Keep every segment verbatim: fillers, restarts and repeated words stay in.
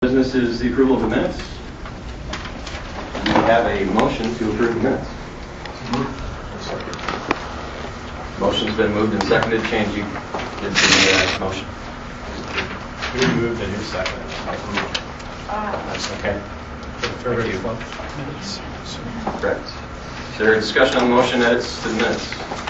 Business is the approval of the minutes. We have a motion to approve the minutes. Motion's been moved and seconded. Change you did the uh, motion. We moved and you seconded. That's okay. Thank you. Minutes. Correct. Is there a discussion on the motion edits to the minutes?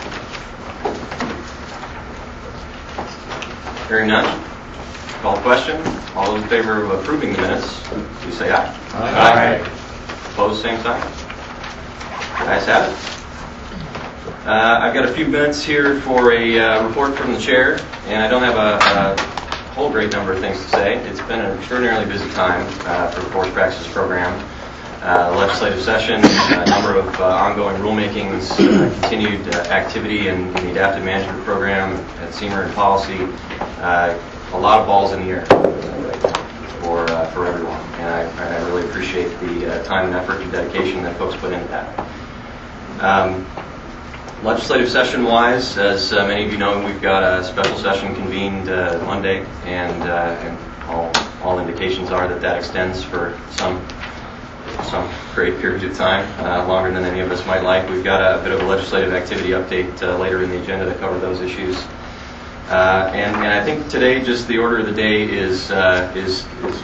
Hearing none. Call the question. All those in favor of approving the minutes, please say aye. Aye. Aye. Opposed, same sign. Ayes have it. Uh, I've got a few minutes here for a uh, report from the chair, and I don't have a, a whole great number of things to say. It's been an extraordinarily busy time uh, for the Forest Practices Program. Uh, legislative session, a number of uh, ongoing rulemakings, uh, continued uh, activity in, in the Adaptive Management Program at SEMR and policy. Uh, a lot of balls in the air for uh, for everyone, and I, I really appreciate the uh, time and effort and dedication that folks put into that. Um, legislative session-wise, as uh, many of you know, we've got a special session convened uh, Monday, and, uh, and all all indications are that that extends for some some great period of time, uh, longer than any of us might like. We've got a bit of a legislative activity update uh, later in the agenda to cover those issues. Uh, and, and I think today, just the order of the day is uh, is, is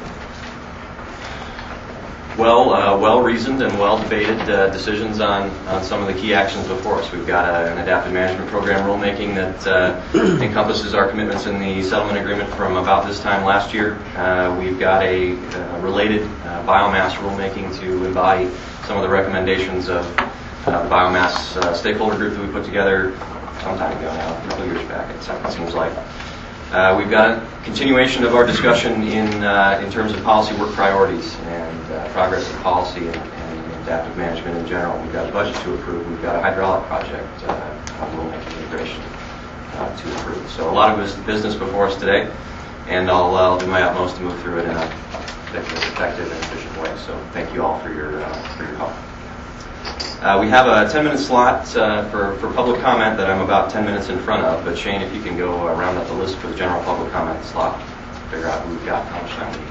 well uh, well reasoned and well debated uh, decisions on, on some of the key actions before us. We've got a, an adaptive management program rulemaking that uh, encompasses our commitments in the settlement agreement from about this time last year. Uh, we've got a, a related uh, biomass rulemaking to embody some of the recommendations of uh, the biomass uh, stakeholder group that we put together some time ago now, a couple years back, it seems like. Uh, we've got a continuation of our discussion in uh, in terms of policy work priorities and uh, progress in policy and, and adaptive management in general. We've got a budget to approve. We've got a hydraulic project uh, on rulemaking integration uh, to approve. So a lot of business before us today, and I'll, uh, I'll do my utmost to move through it in a effective and efficient way. So thank you all for your uh, for your help. Uh, we have a ten minute slot uh, for, for public comment that I'm about ten minutes in front of, but Shane, if you can go uh, round up the list for the general public comment slot, figure out who we've got and how much time we need.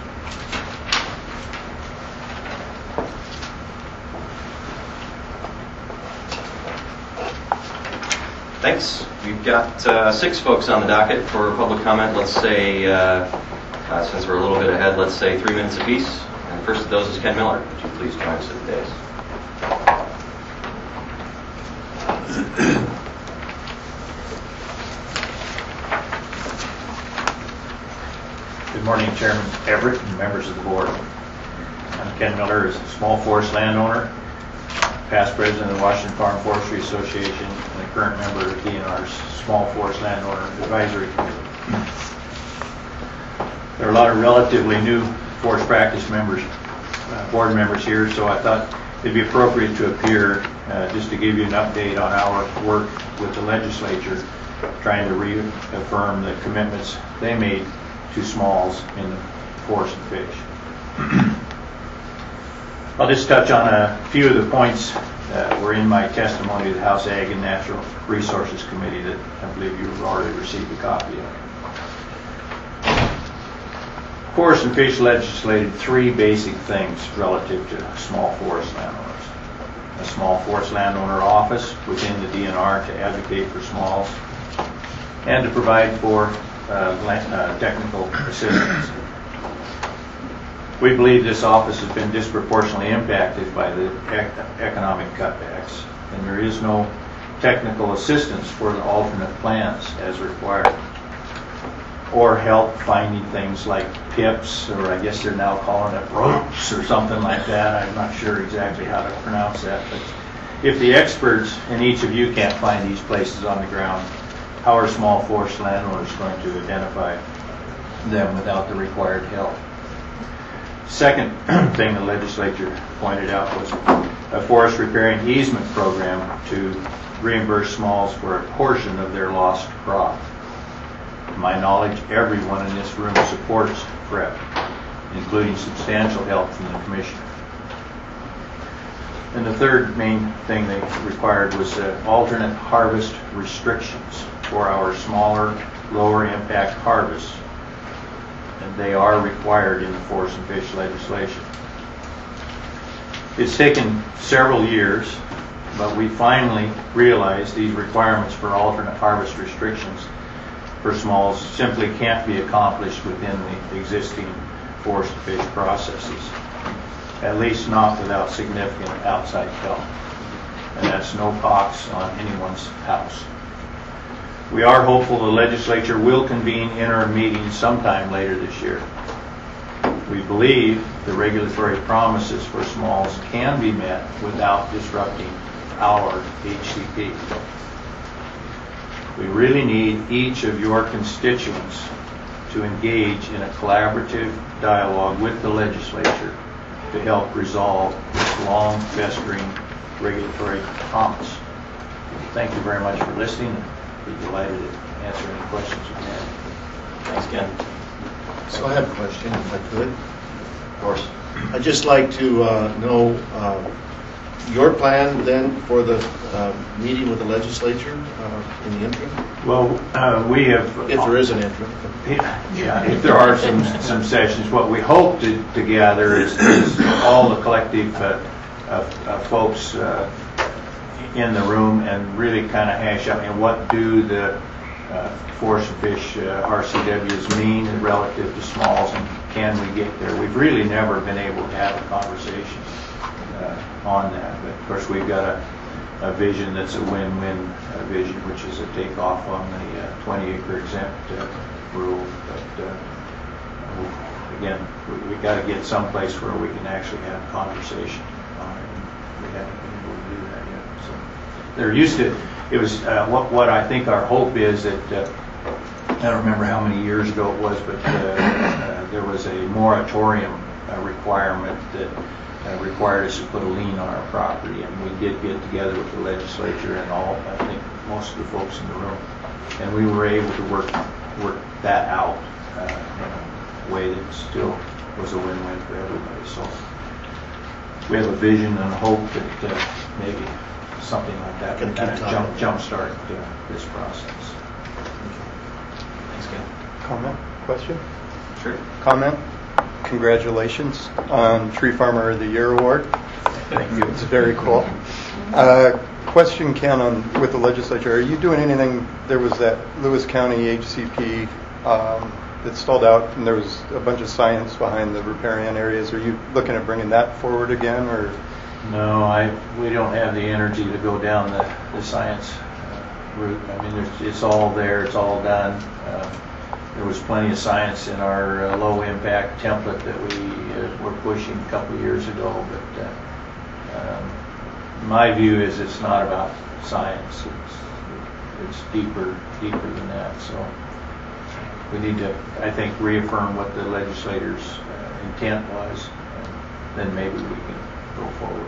Thanks. We've got uh, six folks on the docket for public comment. Let's say, uh, uh, since we're a little bit ahead, let's say three minutes apiece. And the first of those is Ken Miller. Would you please join us at the dais? Good morning, Chairman Everett and members of the board. I'm Ken Miller, as a small forest landowner, past president of the Washington Farm Forestry Association, and a current member of D N R's Small Forest Landowner Advisory Committee. There are a lot of relatively new forest practice members, uh, board members here, so I thought it'd be appropriate to appear uh, just to give you an update on our work with the legislature, trying to reaffirm the commitments they made to smalls in the forest and fish. I'll just touch on a few of the points that were in my testimony to the House Ag and Natural Resources Committee that I believe you've already received a copy of. Forest and Fish legislated three basic things relative to small forest landowners. A small forest landowner office within the D N R to advocate for smalls and to provide for uh, land, uh, technical assistance. We believe this office has been disproportionately impacted by the ec economic cutbacks, and there is no technical assistance for the alternate plans as required, or help finding things like pips, or I guess they're now calling it ropes or something like that. I'm not sure exactly how to pronounce that, but if the experts and each of you can't find these places on the ground, how are small forest landowners going to identify them without the required help? Second thing the legislature pointed out was a forest riparian easement program to reimburse smalls for a portion of their lost crop. To my knowledge, everyone in this room supports F R E P, including substantial help from the Commissioner. And the third main thing they required was uh, alternate harvest restrictions for our smaller, lower impact harvests. and they are required in the force and fish legislation. It's taken several years, but we finally realized these requirements for alternate harvest restrictions for smalls simply can't be accomplished within the existing force and fish processes, at least not without significant outside help. And that's no cost on anyone's house. We are hopeful the legislature will convene interim meetings sometime later this year. We believe the regulatory promises for smalls can be met without disrupting our H C P. We really need each of your constituents to engage in a collaborative dialogue with the legislature to help resolve this long festering regulatory promise. Thank you very much for listening. I'd be delighted to answer any questions you may have. Thanks, Ken. So I have a question, if I could. Of course. I'd just like to uh, know uh, your plan then for the uh, meeting with the legislature uh, in the interim, Well, uh, we have... if there is an interim. Yeah, if there are some some sessions, what we hope to, to gather is, is all the collective uh, of, of folks uh, in the room and really kind of hash out, and what do the uh, force and fish uh, R C Ws mean relative to smalls, and can we get there? We've really never been able to have a conversation uh, on that, but of course we've got a, a vision that's a win-win uh, vision, which is a takeoff on the uh, twenty acre exempt uh, rule. But uh, we, again, we, we got to get someplace where we can actually have a conversation on it. And we haven't been able to do that yet. So they're used to. It was uh, what what I think our hope is that uh, I don't remember how many years ago it was, but uh, uh, there was a moratorium uh, requirement that uh, required us to put a lien on our property, and we did get together with the legislature and all. I think most of the folks in the room, and we were able to work work that out uh, in a way that still was a win-win for everybody. So we have a vision and a hope that uh, maybe something like that can kind of jump jumpstart uh, this process. Thanks, Ken. Comment? Question? Sure. Comment? Congratulations on Tree Farmer of the Year award. Thank you. It's very cool. Uh, question, Ken, on with the legislature. Are you doing anything? There was that Lewis County H C P um, that stalled out, and there was a bunch of science behind the riparian areas. Are you looking at bringing that forward again, or? No, I we don't have the energy to go down the, the science uh, route. I mean, there's, it's all there, it's all done. Uh, there was plenty of science in our uh, low impact template that we uh, were pushing a couple of years ago, but uh, um, my view is it's not about science. It's it's deeper deeper than that. So we need to, I think, reaffirm what the legislators' uh, intent was, and then maybe we can go forward.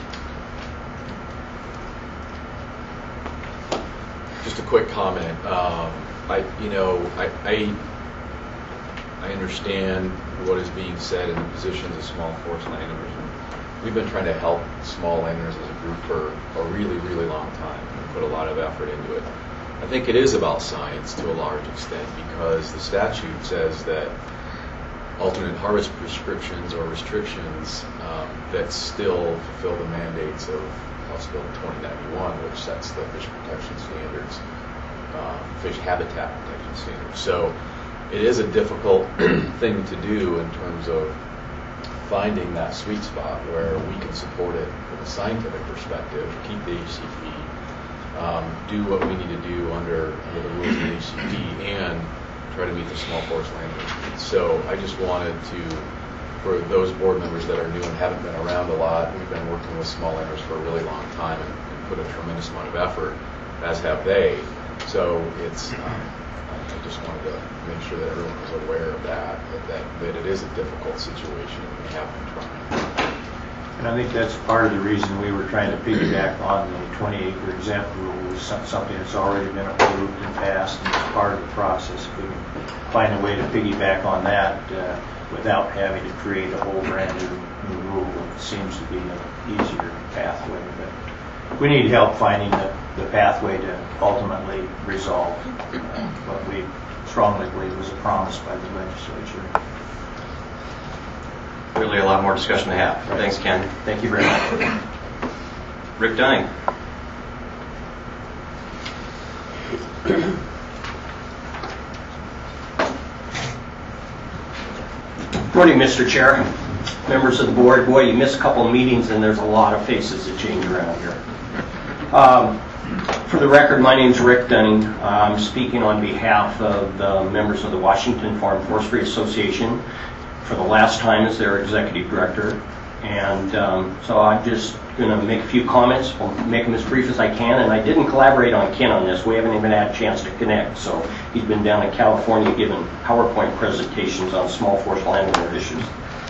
Just a quick comment. Um, I, you know, I, I, I understand what is being said in the positions of small forest landowners. We've been trying to help small landowners as a group for a really, really long time and put a lot of effort into it. I think it is about science to a large extent because the statute says that alternate harvest prescriptions or restrictions um, that still fulfill the mandates of House Bill twenty ninety-one, which sets the fish protection standards, um, fish habitat protection standards. So it is a difficult thing to do in terms of finding that sweet spot where we can support it from a scientific perspective, keep the H C P, um, do what we need to do under, under the rules of the H C P, and try to meet the small forest landowners needs. So I just wanted to, for those board members that are new and haven't been around a lot, we've been working with small landowners for a really long time and, and put a tremendous amount of effort, as have they. So it's, um, I just wanted to make sure that everyone was aware of that, that, that, that it is a difficult situation and we have been trying. And I think that's part of the reason we were trying to piggyback on the twenty acre exempt rule, was something that's already been approved and passed, and it's part of the process. If we can find a way to piggyback on that uh, without having to create a whole brand new, new rule, it seems to be an easier pathway. But we need help finding the, the pathway to ultimately resolve uh, what we strongly believe was a promise by the legislature. Clearly a lot more discussion to have. Thanks, Ken. Thank you very much. Rick Dunning. Morning, Mister Chair, members of the board. Boy, you miss a couple of meetings and there's a lot of faces that change around here. Um, for the record, my name is Rick Dunning. I'm speaking on behalf of the members of the Washington Farm Forestry Association for the last time as their executive director. And um, so I'm just going to make a few comments. I'll make them as brief as I can. And I didn't collaborate on Ken on this. We haven't even had a chance to connect. So he's been down in California giving PowerPoint presentations on small forest landowner issues.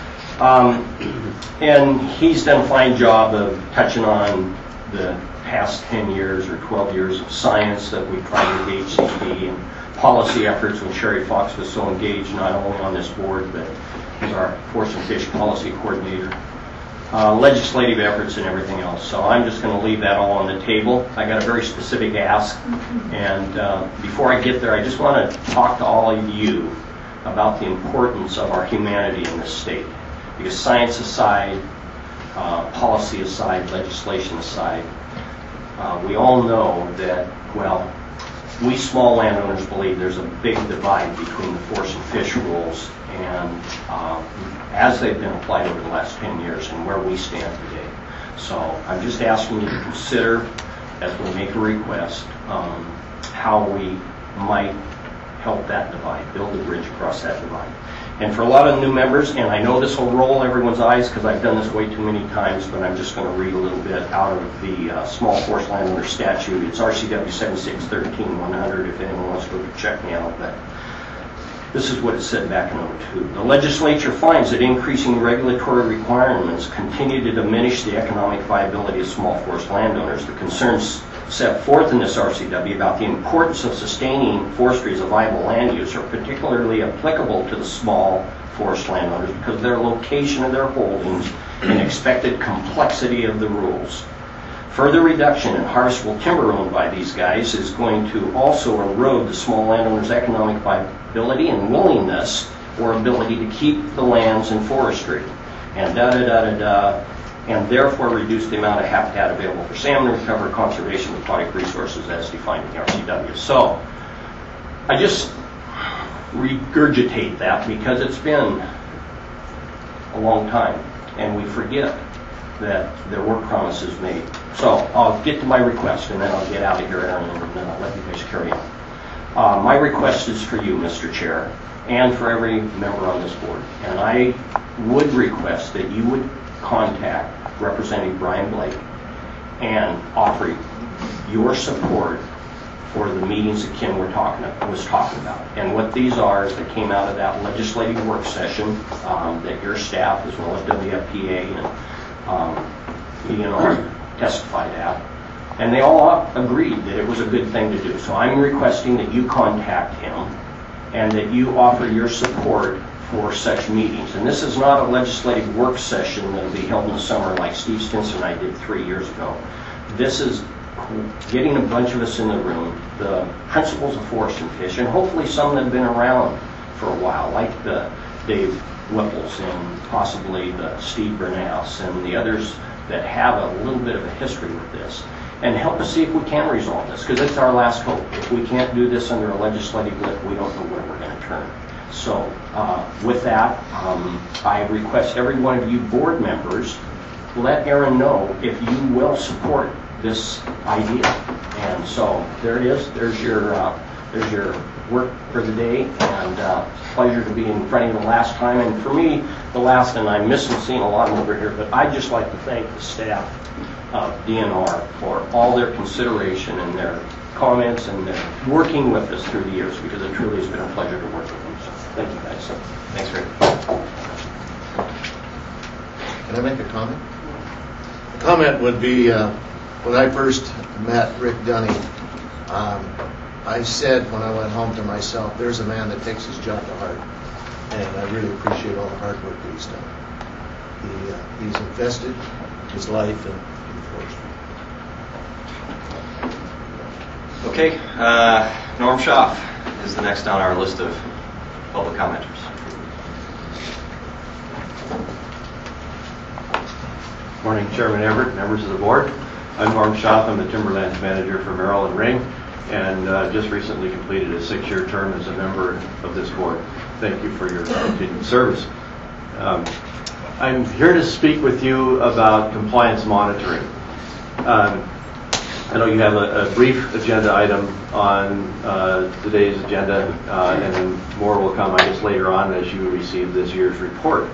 Um, and he's done a fine job of touching on the past ten years or twelve years of science that we tried with H C P and policy efforts when Sherry Fox was so engaged, not only on this board, but as our Forest and Fish Policy Coordinator. Uh, legislative efforts and everything else. So I'm just going to leave that all on the table. I got a very specific ask, and uh, before I get there, I just want to talk to all of you about the importance of our humanity in this state. Because science aside, uh, policy aside, legislation aside, uh, we all know that, well, we small landowners believe there's a big divide between the forest and fish rules and uh, as they've been applied over the last ten years and where we stand today. So I'm just asking you to consider, as we make a request, um, how we might help that divide, build a bridge across that divide. And for a lot of new members, and I know this will roll everyone's eyes because I've done this way too many times, but I'm just going to read a little bit out of the uh, Small Forest Landowner Statute. It's R C W seventy-six thirteen one hundred if anyone wants to go check me out. But this is what it said back in oh two. The legislature finds that increasing regulatory requirements continue to diminish the economic viability of small forest landowners. The concerns set forth in this R C W about the importance of sustaining forestry as a viable land use are particularly applicable to the small forest landowners because of their location of their holdings and expected complexity of the rules. Further reduction in harvestable timber owned by these guys is going to also erode the small landowners' economic viability and willingness or ability to keep the lands in forestry, and da da da da da, and therefore reduce the amount of habitat available for salmon recovery, conservation of aquatic resources as defined in the R C W. So I just regurgitate that because it's been a long time and we forget that there were promises made. So I'll get to my request and then I'll get out of here, Aaron, and then I'll let you guys carry on. Uh, my request is for you, Mister Chair, and for every member on this board. And I would request that you would contact Representative Brian Blake and offer your support for the meetings that Ken were talking about, was talking about. And what these are is that came out of that legislative work session um, that your staff as well as W F P A and um, you know, testified at. And they all agreed that it was a good thing to do. So I'm requesting that you contact him and that you offer your support for such meetings. And this is not a legislative work session that will be held in the summer like Steve Stinson and I did three years ago. This is getting a bunch of us in the room, the principles of forest and fish, and hopefully some that have been around for a while, like the Dave Whipples and possibly the Steve Bernaus and the others that have a little bit of a history with this, and help us see if we can resolve this, because it's our last hope. If we can't do this under a legislative lift, we don't know where we're going to turn. So uh, with that, um, I request every one of you board members let Aaron know if you will support this idea. And so there it is. There's your uh, there's your work for the day, and uh, it's a pleasure to be in front of you the last time. And for me, the last, and I'm missing seeing a lot of them over here, but I'd just like to thank the staff of D N R for all their consideration and their comments and their working with us through the years, because it truly has been a pleasure to work with them. So thank you guys. So, Thanks, Rick. Can I make a comment? The comment would be, uh, when I first met Rick Dunning, um, I said when I went home to myself, there's a man that takes his job to heart, and I really appreciate all the hard work that he's done. He, uh, he's invested his life in, in forestry. Okay, uh, Norm Schaaf is the next on our list of public commenters. Morning, Chairman Everett, members of the board. I'm Norm Schaaf. I'm the Timberlands Manager for Merrill and Ring, and uh, just recently completed a six-year term as a member of this board. Thank you for your continued service. Um, I'm here to speak with you about compliance monitoring. Um, I know you have a, a brief agenda item on uh, today's agenda, uh, and then more will come, I guess, later on as you receive this year's report.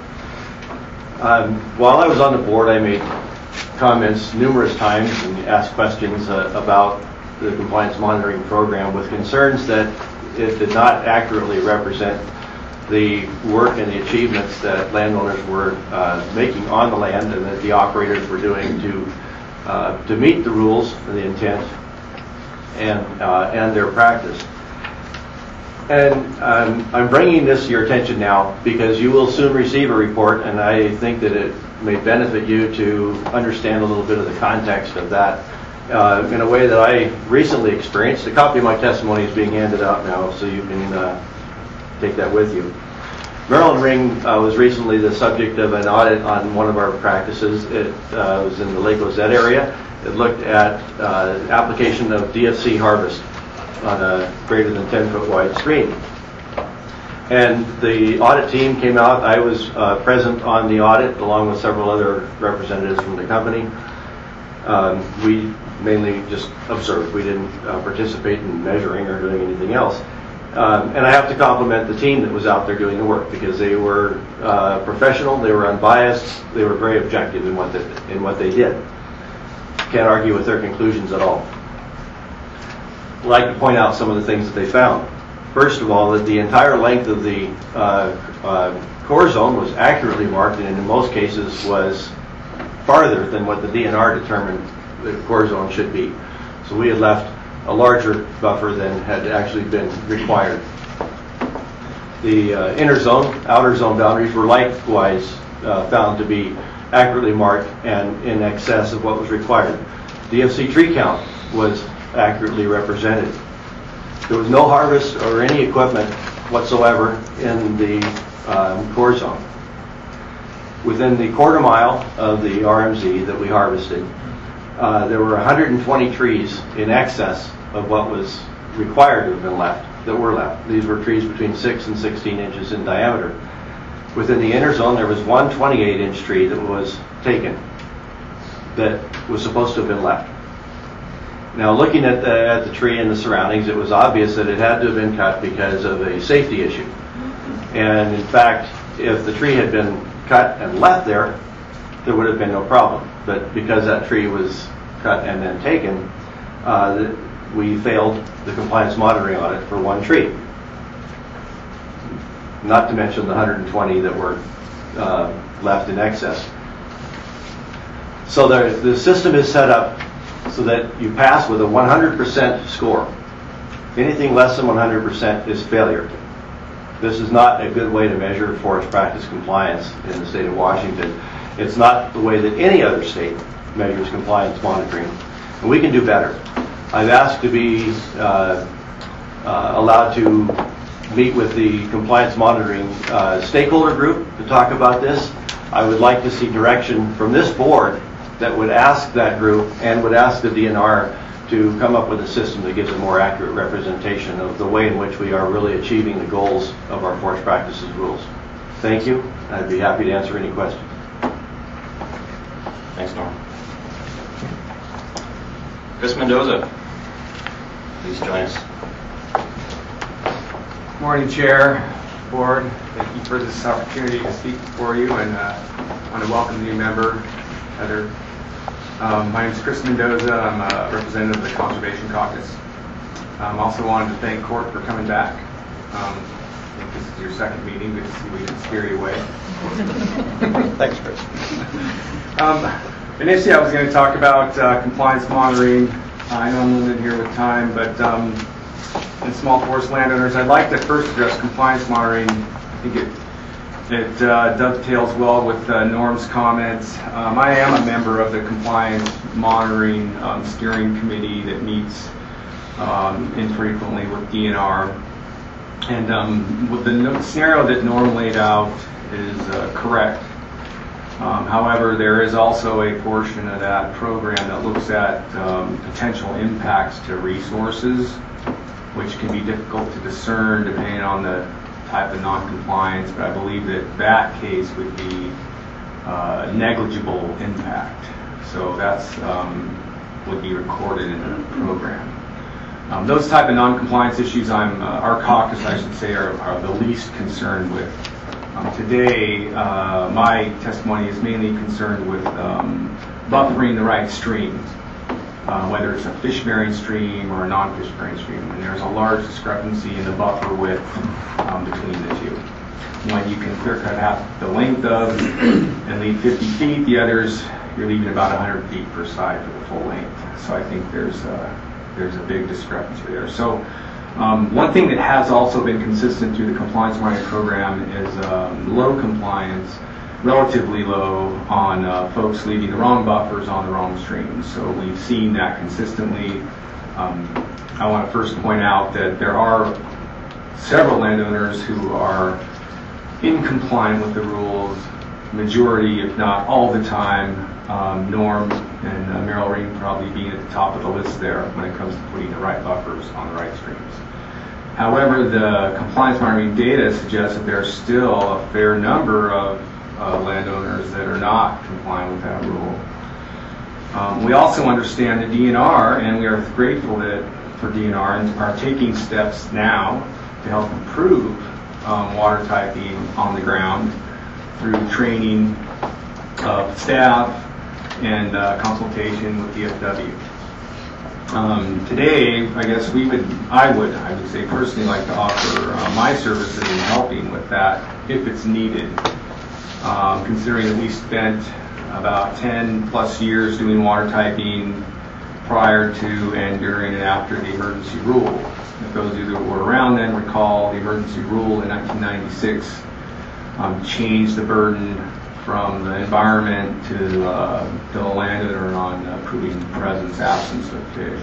Um, while I was on the board, I made comments numerous times and asked questions uh, about the compliance monitoring program with concerns that it did not accurately represent the work and the achievements that landowners were uh, making on the land and that the operators were doing to uh, to meet the rules and the intent and uh, and their practice. And um, I'm bringing this to your attention now because you will soon receive a report, and I think that it may benefit you to understand a little bit of the context of that uh, in a way that I recently experienced. A copy of my testimony is being handed out now, so you can uh, take that with you. Merrill and Ring uh, was recently the subject of an audit on one of our practices. It uh, was in the Lake Lozette area. It looked at uh, application of D F C harvest on a greater than ten foot wide stream. And the audit team came out. I was uh, present on the audit along with several other representatives from the company. Um, we mainly just observed. We didn't uh, participate in measuring or doing anything else. Um, and I have to compliment the team that was out there doing the work because they were uh, professional, they were unbiased, they were very objective in what they, in what they did. Can't argue with their conclusions at all. I'd like to point out some of the things that they found. First of all, that the entire length of the uh, uh, core zone was accurately marked, and in most cases was farther than what the D N R determined the core zone should be. So we had left a larger buffer than had actually been required. The uh, inner zone, outer zone boundaries were likewise uh, found to be accurately marked and in excess of what was required. D F C tree count was accurately represented. There was no harvest or any equipment whatsoever in the um, core zone. Within the quarter mile of the R M Z that we harvested, uh, there were one hundred twenty trees in excess of what was required to have been left, that were left. These were trees between six and sixteen inches in diameter. Within the inner zone, there was one twenty-eight inch tree that was taken, that was supposed to have been left. Now, looking at the, at the tree and the surroundings, it was obvious that it had to have been cut because of a safety issue. And in fact, if the tree had been cut and left there, there would have been no problem. But because that tree was cut and then taken, uh, we failed the compliance monitoring audit for one tree. Not to mention the one hundred twenty that were uh, left in excess. So the, the system is set up so that you pass with a one hundred percent score. Anything less than one hundred percent is failure. This is not a good way to measure forest practice compliance in the state of Washington. It's not the way that any other state measures compliance monitoring. And we can do better. I've asked to be uh, uh, allowed to meet with the compliance monitoring uh, stakeholder group to talk about this. I would like to see direction from this board that would ask that group and would ask the D N R to come up with a system that gives a more accurate representation of the way in which we are really achieving the goals of our forest practices rules. Thank you. I'd be happy to answer any questions. Thanks, Norm. Chris Mendoza, please join us. Morning, Chair, Board. Thank you for this opportunity to speak before you, and uh, I want to welcome the new member, Heather. Um, my name is Chris Mendoza. I'm a representative of the Conservation Caucus. I um, also wanted to thank Court for coming back. Um, I think this is your second meeting. Good to see we didn't scare you away. Thanks, Chris. Um, initially, I was going to talk about uh, compliance monitoring. I know I'm limited here with time, but um, in small forest landowners, I'd like to first address compliance monitoring. I think it It uh, dovetails well with uh, Norm's comments. Um, I am a member of the Compliance Monitoring um, Steering Committee that meets um, infrequently with D N R. And um, with the no- scenario that Norm laid out is uh, correct. Um, however, there is also a portion of that program that looks at um, potential impacts to resources, which can be difficult to discern depending on the type of noncompliance, but I believe that that case would be uh, negligible impact. So that's um, would be recorded in the program. Um, those type of noncompliance issues, I'm uh, our caucus, I should say, are, are the least concerned with. Um, today, uh, my testimony is mainly concerned with um, buffering the right streams, uh, whether it's a fish-bearing stream or a non-fish-bearing stream. And there's a large discrepancy in the buffer width um, between the two. One you can clear-cut half the length of and leave fifty feet. The others, you're leaving about one hundred feet per side for the full length. So I think there's a, there's a big discrepancy there. So um, one thing that has also been consistent through the compliance monitoring program is um, low compliance, relatively low on uh, folks leaving the wrong buffers on the wrong streams. So we've seen that consistently. Um, I want to first point out that there are several landowners who are in compliance with the rules, majority, if not all the time. Um, Norm and uh, Merrill Ring probably being at the top of the list there when it comes to putting the right buffers on the right streams. However, the compliance monitoring data suggests that there's still a fair number of uh, landowners that are not complying with that rule. Um, we also understand that D N R, and we are grateful that for D N R, and are taking steps now to help improve um, water typing on the ground through training of staff and uh, consultation with D F W. Um, today, I guess we would, I would, I would say personally like to offer uh, my services in helping with that if it's needed. Um, considering that we spent about ten plus years doing water typing prior to and during and after the emergency rule. If those of you that were around then recall, the emergency rule in nineteen ninety-six um, changed the burden from the environment to, uh, to the landowner on uh, proving presence, absence of fish.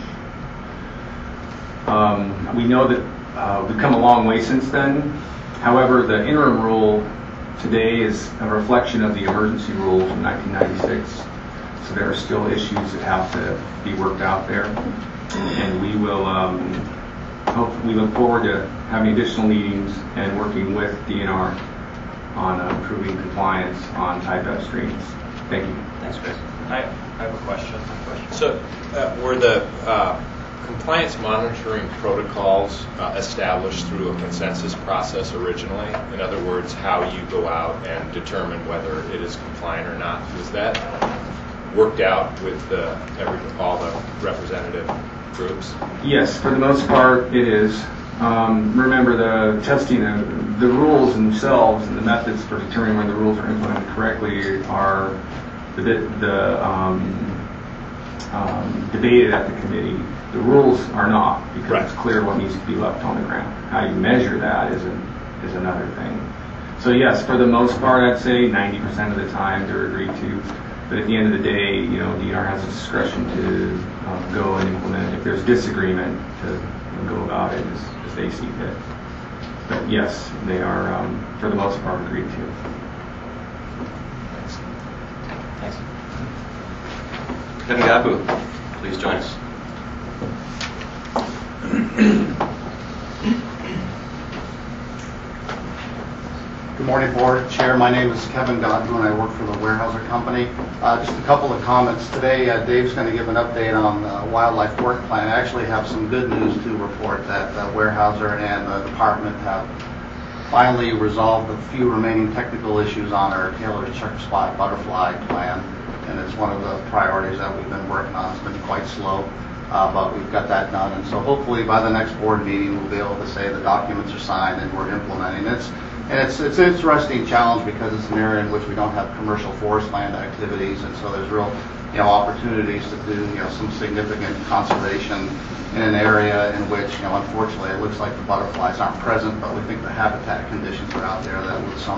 Um, we know that uh, we've come a long way since then. However, the interim rule today is a reflection of the emergency rule from nineteen ninety-six. So there are still issues that have to be worked out there. And we will, um, hope, we look forward to having additional meetings and working with D N R on uh, improving compliance on type F streams. Thank you. Thanks, Chris. I, I have a question. So uh, were the uh, compliance monitoring protocols uh, established through a consensus process originally? In other words, how you go out and determine whether it is compliant or not. Was that worked out with the, every, all the representative groups? Yes, for the most part it is. Um, remember, the testing, uh, the rules themselves and the methods for determining whether the rules are implemented correctly are the, the um, um, debated at the committee. The rules are not, because right. It's clear what needs to be left on the ground. How you measure that is, a, is another thing. So yes, for the most part, I'd say ninety percent of the time they're agreed to. But at the end of the day, you know, D N R has the discretion to um, go and implement. If there's disagreement, to you know, go about it as, as they see fit. But yes, they are, um, for the most part, agreed to. Thanks. Thanks. Kevin Gabu, please join us. Good morning, Board Chair. My name is Kevin Godwin, and I work for the Weyerhaeuser Company. Uh, just a couple of comments. Today, uh, Dave's going to give an update on the wildlife work plan. I actually have some good news to report that uh, Weyerhaeuser and the department have finally resolved the few remaining technical issues on our tailored checker spot butterfly plan, and it's one of the priorities that we've been working on. It's been quite slow, uh, but we've got that done, and so hopefully by the next board meeting we'll be able to say the documents are signed and we're implementing. It's And it's, it's an interesting challenge because it's an area in which we don't have commercial forest land activities, and so there's real, you know, opportunities to do, you know, some significant conservation in an area in which, you know, unfortunately it looks like the butterflies aren't present, but we think the habitat conditions are out there that with some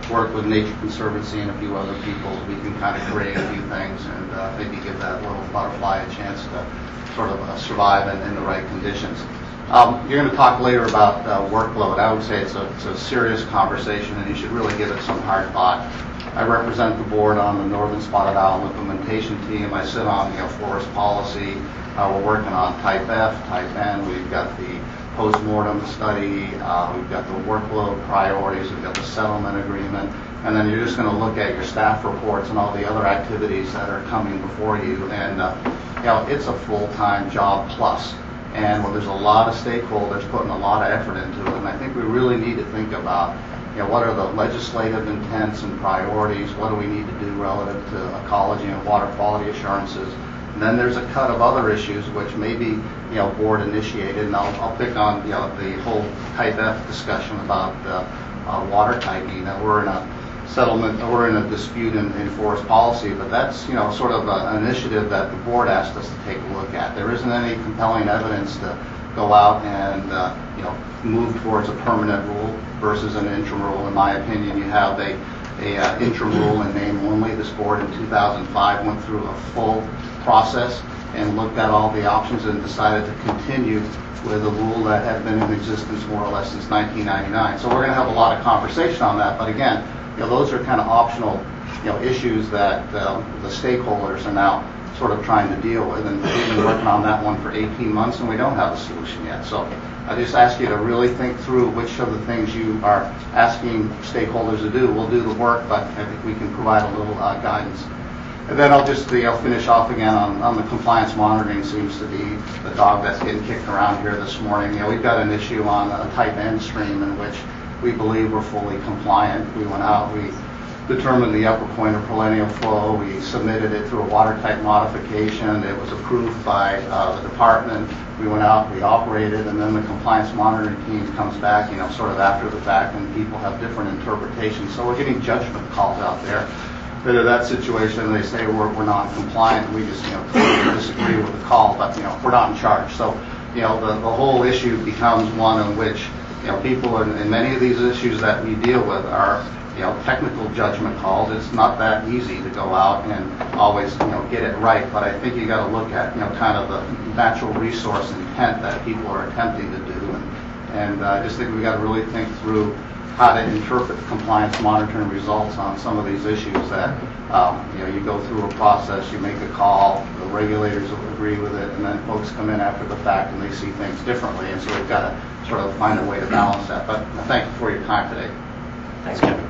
work with Nature Conservancy and a few other people. We can kind of create a few things and uh, maybe give that little butterfly a chance to sort of uh, survive in, in the right conditions. Um, you're going to talk later about uh, workload. I would say it's a, it's a serious conversation, and you should really give it some hard thought. I represent the board on the Northern Spotted Owl implementation team. I sit on, you know, forest policy. Uh, we're working on Type F, Type N. We've got the post-mortem study. Uh, we've got the workload priorities. We've got the settlement agreement. And then you're just going to look at your staff reports and all the other activities that are coming before you. And, uh, you know, it's a full-time job plus. And well, there's a lot of stakeholders putting a lot of effort into it. And I think we really need to think about, you know, what are the legislative intents and priorities? What do we need to do relative to ecology and water quality assurances? And then there's a cut of other issues which may be, you know, board initiated. And I'll, I'll pick on, you know, the whole Type F discussion about uh, uh, water typing. Now, we're in a settlement, we're in a dispute in, in forest policy, but that's, you know, sort of a, an initiative that the board asked us to take a look at. There isn't any compelling evidence to go out and, uh, you know, move towards a permanent rule versus an interim rule. In my opinion, you have a, a uh, interim rule in name only. This board in two thousand five went through a full process and looked at all the options and decided to continue with a rule that had been in existence more or less since nineteen ninety-nine. So we're going to have a lot of conversation on that, but again, you know, those are kind of optional, you know, issues that um, the stakeholders are now sort of trying to deal with, and we've been working on that one for eighteen months, and we don't have a solution yet. So I just ask you to really think through which of the things you are asking stakeholders to do. We'll do the work, but I think we can provide a little uh, guidance. And then I'll just you know, finish off again on, on the compliance monitoring. Seems to be the dog that's getting kicked around here this morning. You know, we've got an issue on a Type N stream in which we believe we're fully compliant. We went out, we determined the upper point of perennial flow. We submitted it through a water type modification. It was approved by uh, the department. We went out, we operated, and then the compliance monitoring team comes back, you know, sort of after the fact, and people have different interpretations. So we're getting judgment calls out there. But in that situation, they say we're, we're not compliant. We just, you know, totally disagree with the call, but, you know, we're not in charge. So, you know, the, the whole issue becomes one in which, you know, people in, in many of these issues that we deal with are, you know, technical judgment calls. It's not that easy to go out and always, you know, get it right. But I think you got to look at, you know, kind of the natural resource intent that people are attempting to do. And, and uh, I just think we got to really think through how to interpret compliance monitoring results on some of these issues that, um, you know, you go through a process, you make a call, the regulators will agree with it, and then folks come in after the fact and they see things differently. And so we've got to sort of find a way to balance that. But thank you for your time today. Thanks, Kevin.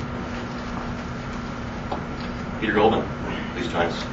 Peter Goldman, please join us.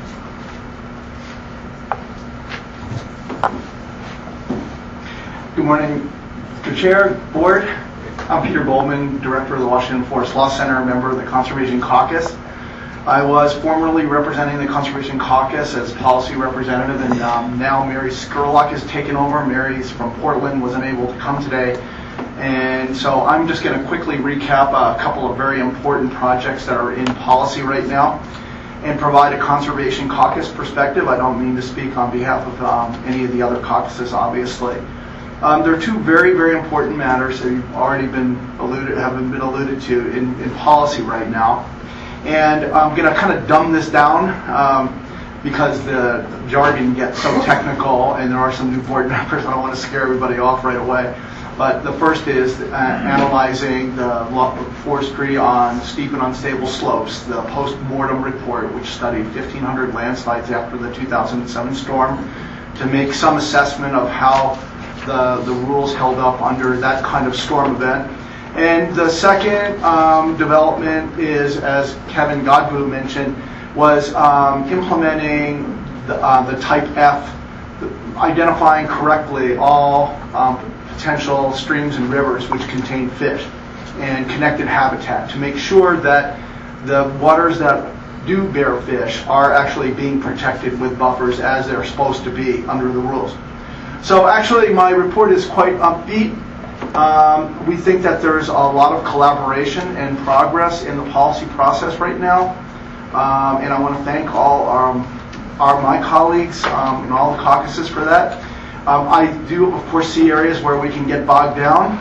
Good morning, Mister Chair, Board. I'm Peter Goldman, Director of the Washington Forest Law Center, member of the Conservation Caucus. I was formerly representing the Conservation Caucus as policy representative, and um, now Mary Skurlock has taken over. Mary's from Portland, was unable to come today. And so I'm just going to quickly recap a couple of very important projects that are in policy right now and provide a Conservation Caucus perspective. I don't mean to speak on behalf of um, any of the other caucuses, obviously. Um, there are two very, very important matters that have already been alluded, have been alluded to in, in policy right now. And I'm going to kind of dumb this down um, because the jargon gets so technical, and there are some new board members. I don't want to scare everybody off right away. But the first is uh, analyzing the forestry on steep and unstable slopes, the post-mortem report, which studied fifteen hundred landslides after the two thousand seven storm, to make some assessment of how the, the rules held up under that kind of storm event. And the second um, development is, as Kevin Godbout mentioned, was um, implementing the, uh, the Type F, the, identifying correctly all um, potential streams and rivers which contain fish and connected habitat to make sure that the waters that do bear fish are actually being protected with buffers as they're supposed to be under the rules. So actually my report is quite upbeat. Um, we think that there's a lot of collaboration and progress in the policy process right now. Um, and I want to thank all our, our my colleagues um, and all the caucuses for that. Um, I do, of course, see areas where we can get bogged down.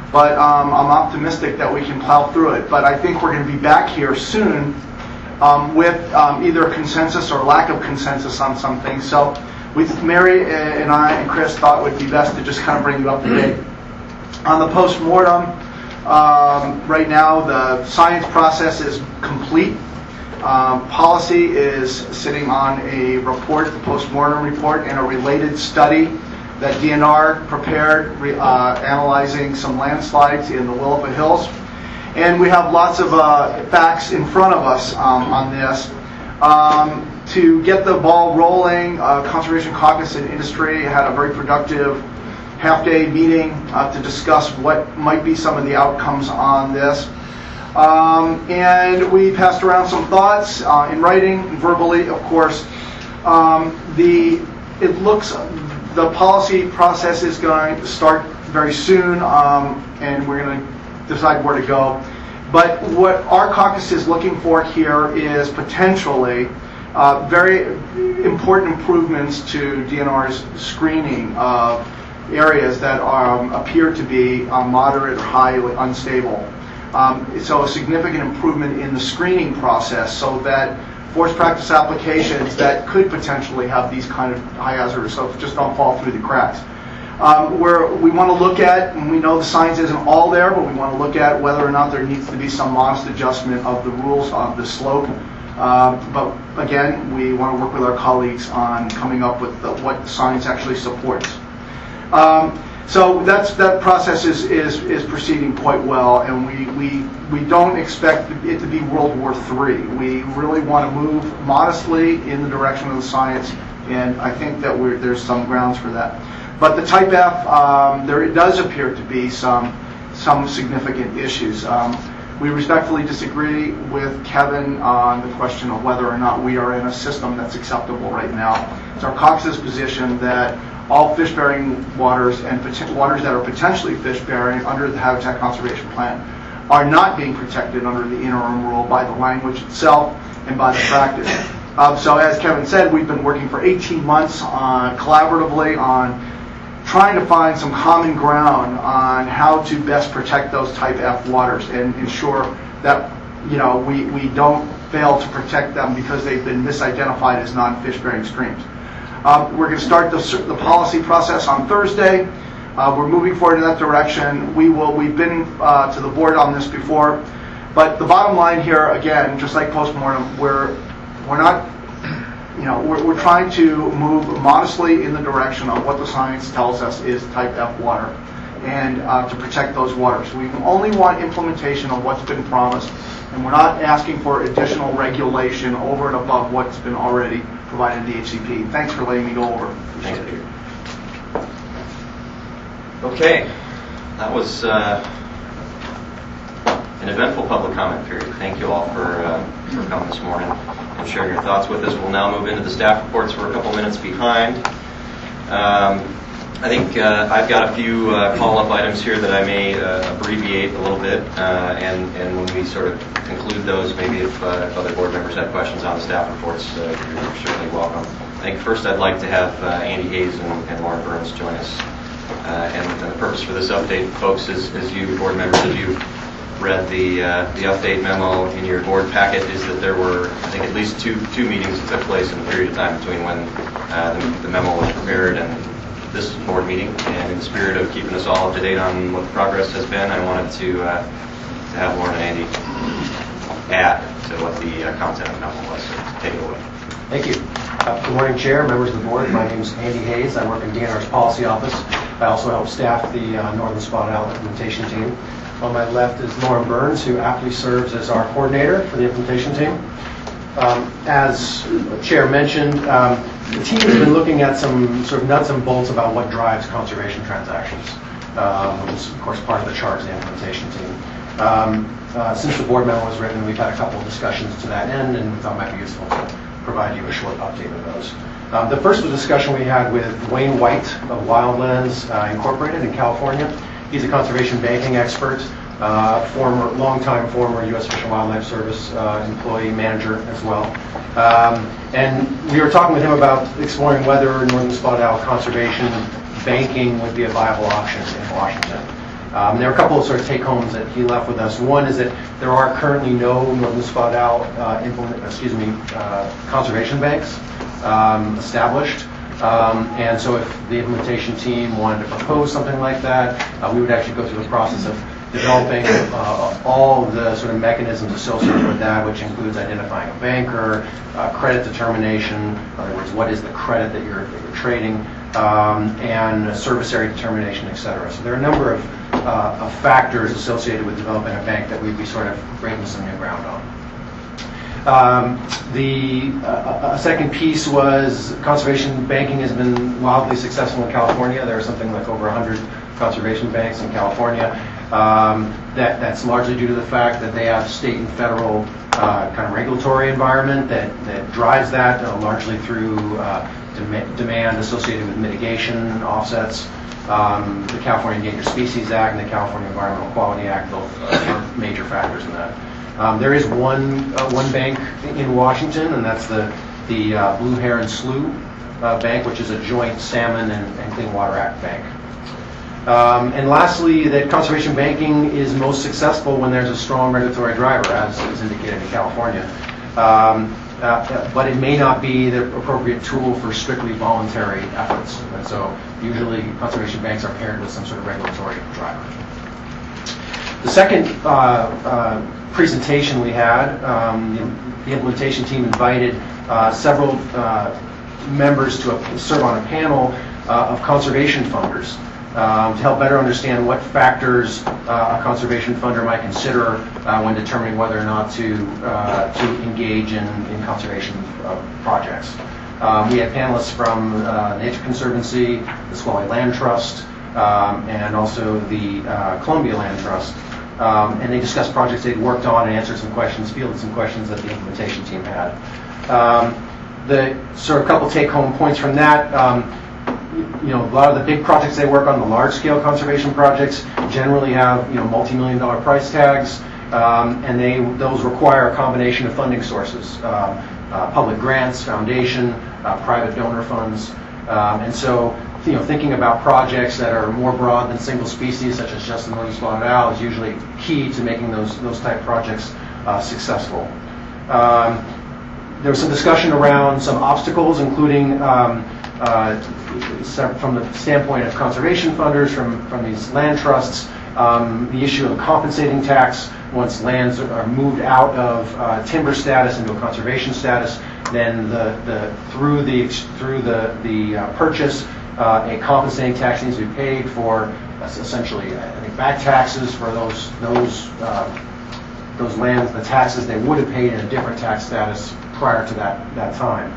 but um, I'm optimistic that we can plow through it. But I think we're going to be back here soon um, with um, either consensus or lack of consensus on some things. So we, Mary and I and Chris thought it would be best to just kind of bring you up to date. On the post-mortem, um, right now the science process is complete. Um, policy is sitting on a report, the post-mortem report, and a related study that D N R prepared, uh, analyzing some landslides in the Willapa Hills. And we have lots of uh, facts in front of us um, on this. Um, to get the ball rolling, uh, Conservation Caucus and Industry had a very productive half-day meeting uh, to discuss what might be some of the outcomes on this. Um, and we passed around some thoughts uh, in writing, verbally, of course. Um, the it looks the policy process is going to start very soon, um, and we're going to decide where to go. But what our caucus is looking for here is potentially uh, very important improvements to D N R's screening of areas that um, appear to be uh, moderate or highly unstable. Um, so a significant improvement in the screening process so that forest practice applications that could potentially have these kind of high hazardous so just don't fall through the cracks. Um, where we want to look at, and we know the science isn't all there, but we want to look at whether or not there needs to be some modest adjustment of the rules of the slope. Uh, but again, we want to work with our colleagues on coming up with the, what the science actually supports. Um, So that's, that process is, is, is proceeding quite well, and we, we, we don't expect it to be World War Three. We really want to move modestly in the direction of the science, and I think that we're, there's some grounds for that. But the Type F, um, there it does appear to be some, some significant issues. Um, we respectfully disagree with Kevin on the question of whether or not we are in a system that's acceptable right now. It's our caucus's position that all fish-bearing waters and waters that are potentially fish-bearing under the Habitat Conservation Plan are not being protected under the interim rule by the language itself and by the practice. Um, so as Kevin said, we've been working for eighteen months on, collaboratively on trying to find some common ground on how to best protect those Type F waters and ensure that, you know, we, we don't fail to protect them because they've been misidentified as non-fish-bearing streams. Um, we're going to start the, the policy process on Thursday. Uh, we're moving forward in that direction. We will. We've been uh, to the board on this before, but the bottom line here, again, just like postmortem, we're we're not, you know, we're, we're trying to move modestly in the direction of what the science tells us is Type F water, and uh, to protect those waters. We only want implementation of what's been promised, and we're not asking for additional regulation over and above what's been already provided to the H C P. Thanks for letting me go over. Thanks, Peter. Okay, that was uh, an eventful public comment period. Thank you all for, uh, for coming this morning and sharing your thoughts with us. We'll now move into the staff reports. We're a couple minutes behind. Um, I think uh, I've got a few uh, call-up items here that I may uh, abbreviate a little bit, uh, and, and when we sort of conclude those, maybe if, uh, if other board members have questions on the staff reports, uh, you're certainly welcome. I think first I'd like to have uh, Andy Hayes and, and Lauren Burns join us. Uh, and, and the purpose for this update, folks, is, is you board members, as you read the uh, the update memo in your board packet, is that there were, I think, at least two two meetings that took place in a period of time between when uh, the, the memo was prepared and this board meeting. And in the spirit of keeping us all up to date on what the progress has been, I wanted to uh, to have Lauren and Andy add to what the uh, content of the memo was. So take it away. Thank you. Uh, good morning, Chair, members of the board. My name is Andy Hayes. I work in D N R's policy office. I also help staff the uh, Northern Spotted Owl implementation team. On my left is Lauren Burns, who aptly serves as our coordinator for the implementation team. Um, as the Chair mentioned, um, the team has been looking at some sort of nuts and bolts about what drives conservation transactions, um, which is, of course, part of the charge of the implementation team. Um, uh, since the board memo was written, we've had a couple of discussions to that end, and we thought it might be useful to provide you a short update of those. Um, the first was a discussion we had with Wayne White of Wildlands uh, Incorporated in California. He's a conservation banking expert, uh, former, longtime former U S Fish and Wildlife Service uh, employee manager as well. Um, and we were talking with him about exploring whether Northern Spotted Owl conservation banking would be a viable option in Washington. Um, there are a couple of sort of take-homes that he left with us. One is that there are currently no Northern Spot Owl uh, implement, excuse me, uh, conservation banks um, established. Um, and so if the implementation team wanted to propose something like that, uh, we would actually go through the process of developing uh, all of the sort of mechanisms associated with that, which includes identifying a banker, uh, credit determination, in other words, what is the credit that you're, that you're trading, um, and service area determination, et cetera. So there are a number of, uh, of factors associated with developing a bank that we'd be sort of breaking some new ground on. Um, the uh, a second piece was conservation banking has been wildly successful in California. There are something like over one hundred conservation banks in California. Um, that, that's largely due to the fact that they have state and federal uh, kind of regulatory environment that, that drives that, uh, largely through uh, dem- demand associated with mitigation offsets. Um, the California Endangered Species Act and the California Environmental Quality Act both are major factors in that. Um, there is one uh, one bank in Washington, and that's the, the uh, Blue Heron Slough uh, Bank, which is a joint Salmon and, and Clean Water Act bank. Um, and lastly, that conservation banking is most successful when there's a strong regulatory driver, as is indicated in California. Um, uh, but it may not be the appropriate tool for strictly voluntary efforts. And so usually conservation banks are paired with some sort of regulatory driver. The second uh, uh, presentation we had, um, the, the implementation team invited uh, several uh, members to a, serve on a panel uh, of conservation funders. Um, to help better understand what factors uh, a conservation funder might consider uh, when determining whether or not to uh, to engage in, in conservation uh, projects. Um, we had panelists from uh, Nature Conservancy, the Squally Land Trust, um, and also the uh, Columbia Land Trust. Um, and they discussed projects they'd worked on and answered some questions, fielded some questions that the implementation team had. Um, the sort of couple take-home points from that. Um, You know, a lot of the big projects they work on, the large-scale conservation projects, generally have you know multi-million dollar price tags, um, and they those require a combination of funding sources: um, uh, public grants, foundation, uh, private donor funds, um, and so you know thinking about projects that are more broad than single species, such as just the northern spotted owl, is usually key to making those those type projects uh, successful. Um, there was some discussion around some obstacles, including um, Uh, from the standpoint of conservation funders, from, from these land trusts, um, the issue of a compensating tax once lands are moved out of uh, timber status into a conservation status, then the, the through the through the the uh, purchase, uh, a compensating tax needs to be paid for uh, essentially, I think, back taxes for those those uh, those lands, the taxes they would have paid in a different tax status prior to that that time.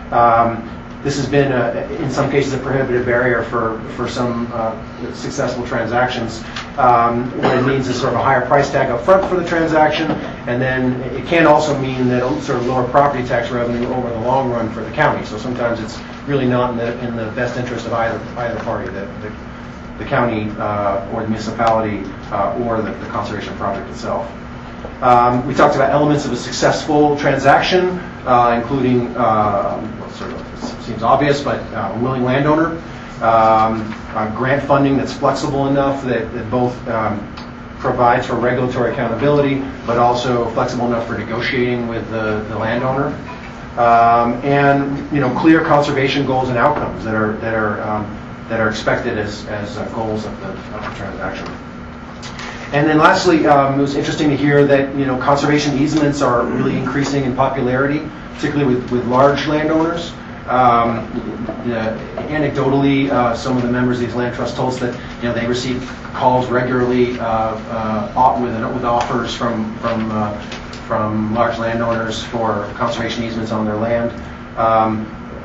Um, This has been, a, in some cases, a prohibitive barrier for, for some uh, successful transactions. Um, what it means is sort of a higher price tag up front for the transaction, and then it can also mean that a sort of lower property tax revenue over the long run for the county. So sometimes it's really not in the, in the best interest of either, either party, the, the, the county uh, or the municipality uh, or the, the conservation project itself. Um, we talked about elements of a successful transaction, uh, including uh, well, sort of seems obvious, but uh, a willing landowner, um, uh, grant funding that's flexible enough that, that both um, provides for regulatory accountability, but also flexible enough for negotiating with the, the landowner, um, and you know clear conservation goals and outcomes that are that are um, that are expected as as uh, goals of the, of the transaction. And then lastly, um, it was interesting to hear that you know conservation easements are really increasing in popularity, particularly with, with large landowners. Um, uh, anecdotally, uh, some of the members of these land trusts told us that you know they receive calls regularly uh, uh, with, with offers from from uh, from large landowners for conservation easements on their land. Um,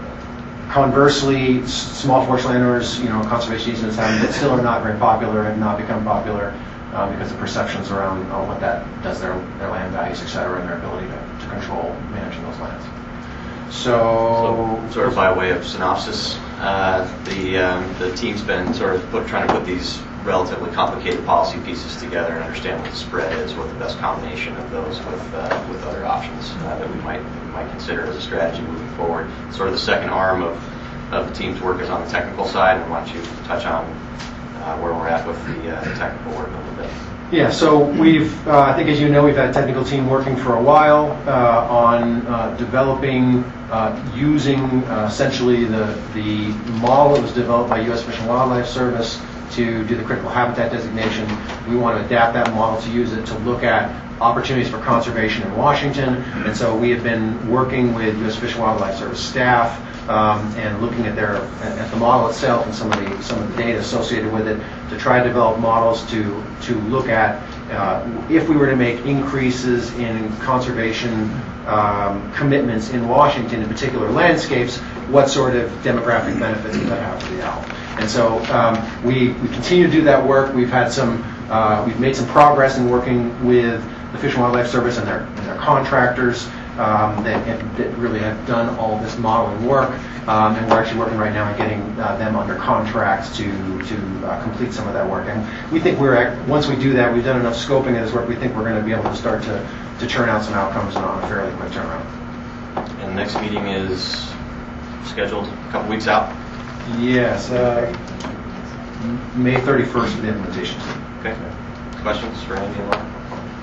conversely, s- small forest landowners, you know, conservation easements have still are not very popular, have not become popular uh, because of perceptions around uh, what that does their their land values, et cetera, and their ability to, to control managing those lands. So, so, sort of by way of synopsis, uh, the um, the team's been sort of put, trying to put these relatively complicated policy pieces together and understand what the spread is, what the best combination of those with uh, with other options uh, that we might we might consider as a strategy moving forward. Sort of the second arm of, of the team's work is on the technical side, and why don't you touch on uh, where we're at with the uh, technical work a little bit. Yeah, so we've, uh, I think as you know, we've had a technical team working for a while uh, on uh, developing, uh, using uh, essentially the, the model that was developed by U S Fish and Wildlife Service to do the critical habitat designation. We want to adapt that model to use it to look at opportunities for conservation in Washington. And so we have been working with U S Fish and Wildlife Service staff um, and looking at their at the model itself and some of the some of the data associated with it to try to develop models to to look at uh, if we were to make increases in conservation um, commitments in Washington, in particular landscapes, what sort of demographic benefits would that have for the owl? And so um, we we continue to do that work. We've had some uh, we've made some progress in working with the Fish and Wildlife Service and their and their contractors um, that, that really have done all this modeling work. Um, and we're actually working right now on getting uh, them under contracts to to uh, complete some of that work. And we think we're at, once we do that, we've done enough scoping of this work. We think we're going to be able to start to to churn out some outcomes on a fairly quick turnaround. And the next meeting is scheduled a couple weeks out. Yes, uh, May thirty-first for the implementation. Okay. Questions for Andy and Laura?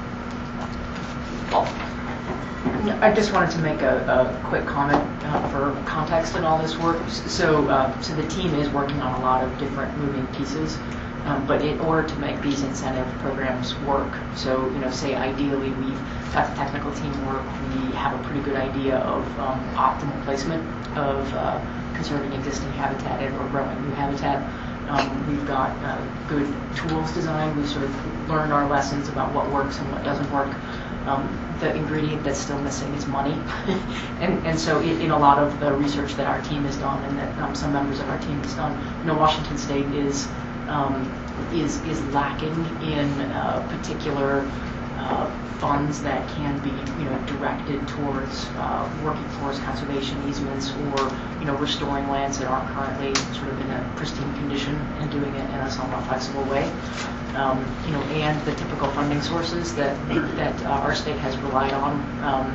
Paul? No, I just wanted to make a, a quick comment uh, for context in all this work. So, uh, so the team is working on a lot of different moving pieces, um, but in order to make these incentive programs work, so you know, say ideally we've got the technical team work, we have a pretty good idea of um, optimal placement of uh, conserving existing habitat and or growing new habitat. Um, we've got uh, good tools designed. We've sort of learned our lessons about what works and what doesn't work. Um, the ingredient that's still missing is money. and, and so in, in a lot of the research that our team has done and that um, some members of our team has done, you know, Washington State is um, is is lacking in uh, particular uh, funds that can be, you know, directed towards uh, working towards conservation easements or, you know, restoring lands that aren't currently sort of in a pristine condition and doing it in a somewhat flexible way. Um, you know, and the typical funding sources that that uh, our state has relied on um,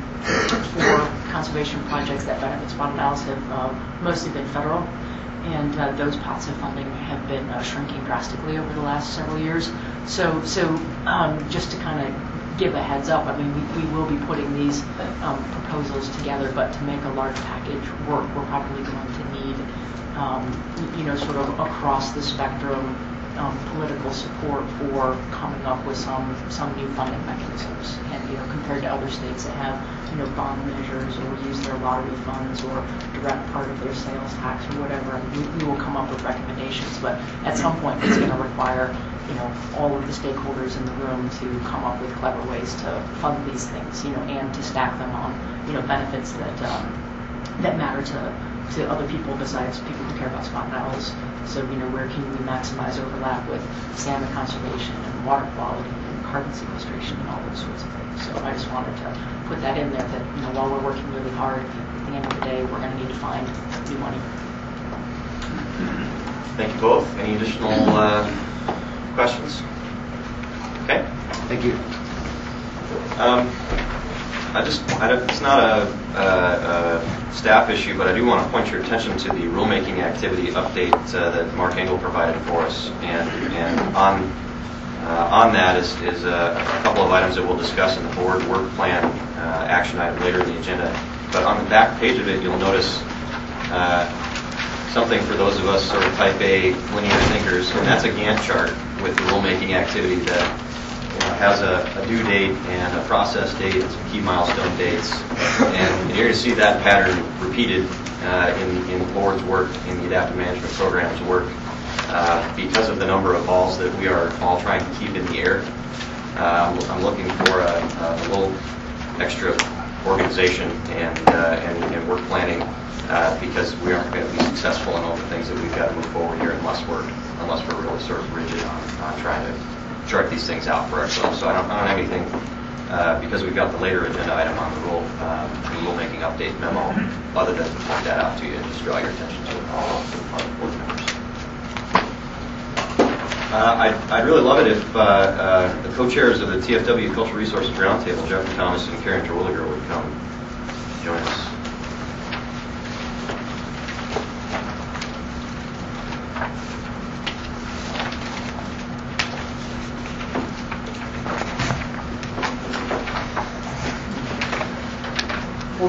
for conservation projects that benefit spotted owls have uh, mostly been federal, and uh, those pots of funding have been uh, shrinking drastically over the last several years. So, so um, just to kind of give a heads up, I mean, we, we will be putting these um, proposals together, but to make a large package work, we're probably going to need, um, you know, sort of across the spectrum. Um, political support for coming up with some some new funding mechanisms, and you know, compared to other states that have, you know, bond measures or use their lottery funds or direct part of their sales tax or whatever, we, we will come up with recommendations. But at some point, it's going to require, you know, all of the stakeholders in the room to come up with clever ways to fund these things, you know, and to stack them on, you know, benefits that um, that matter to to other people besides people who care about spotted owls. So, you know, where can we maximize overlap with salmon conservation and water quality and carbon sequestration and all those sorts of things. So I just wanted to put that in there that, you know, while we're working really hard, at the end of the day, we're going to need to find new money. Thank you both. Any additional uh, questions? Okay. Thank you. Um, I just, I don't, it's not a, a, a staff issue, but I do want to point your attention to the rulemaking activity update uh, that Mark Engel provided for us. And, and on uh, on that is, is a, a couple of items that we'll discuss in the board work plan uh, action item later in the agenda. But on the back page of it, you'll notice uh, something for those of us sort of type A linear thinkers, and that's a Gantt chart with the rulemaking activity that has a, a due date and a process date and some key milestone dates. And you're going to see that pattern repeated uh, in, in the board's work, in the adaptive management program's work, uh, because of the number of balls that we are all trying to keep in the air. Uh, I'm looking for a, a little extra organization and, uh, and, and work planning uh, because we aren't going to be successful in all the things that we've got to move forward here unless we're, unless we're really sort of rigid on, on trying to chart these things out for ourselves. So I don't, I don't have anything, uh, because we've got the later agenda item on the rule, um, the rulemaking update memo, other than to point that out to you and just draw your attention to it all to the other board members. Uh, I'd, I'd really love it if uh, uh, the co-chairs of the T F W Cultural Resources Roundtable, Jeffrey Thomas and Karen Terwilliger, would come join us.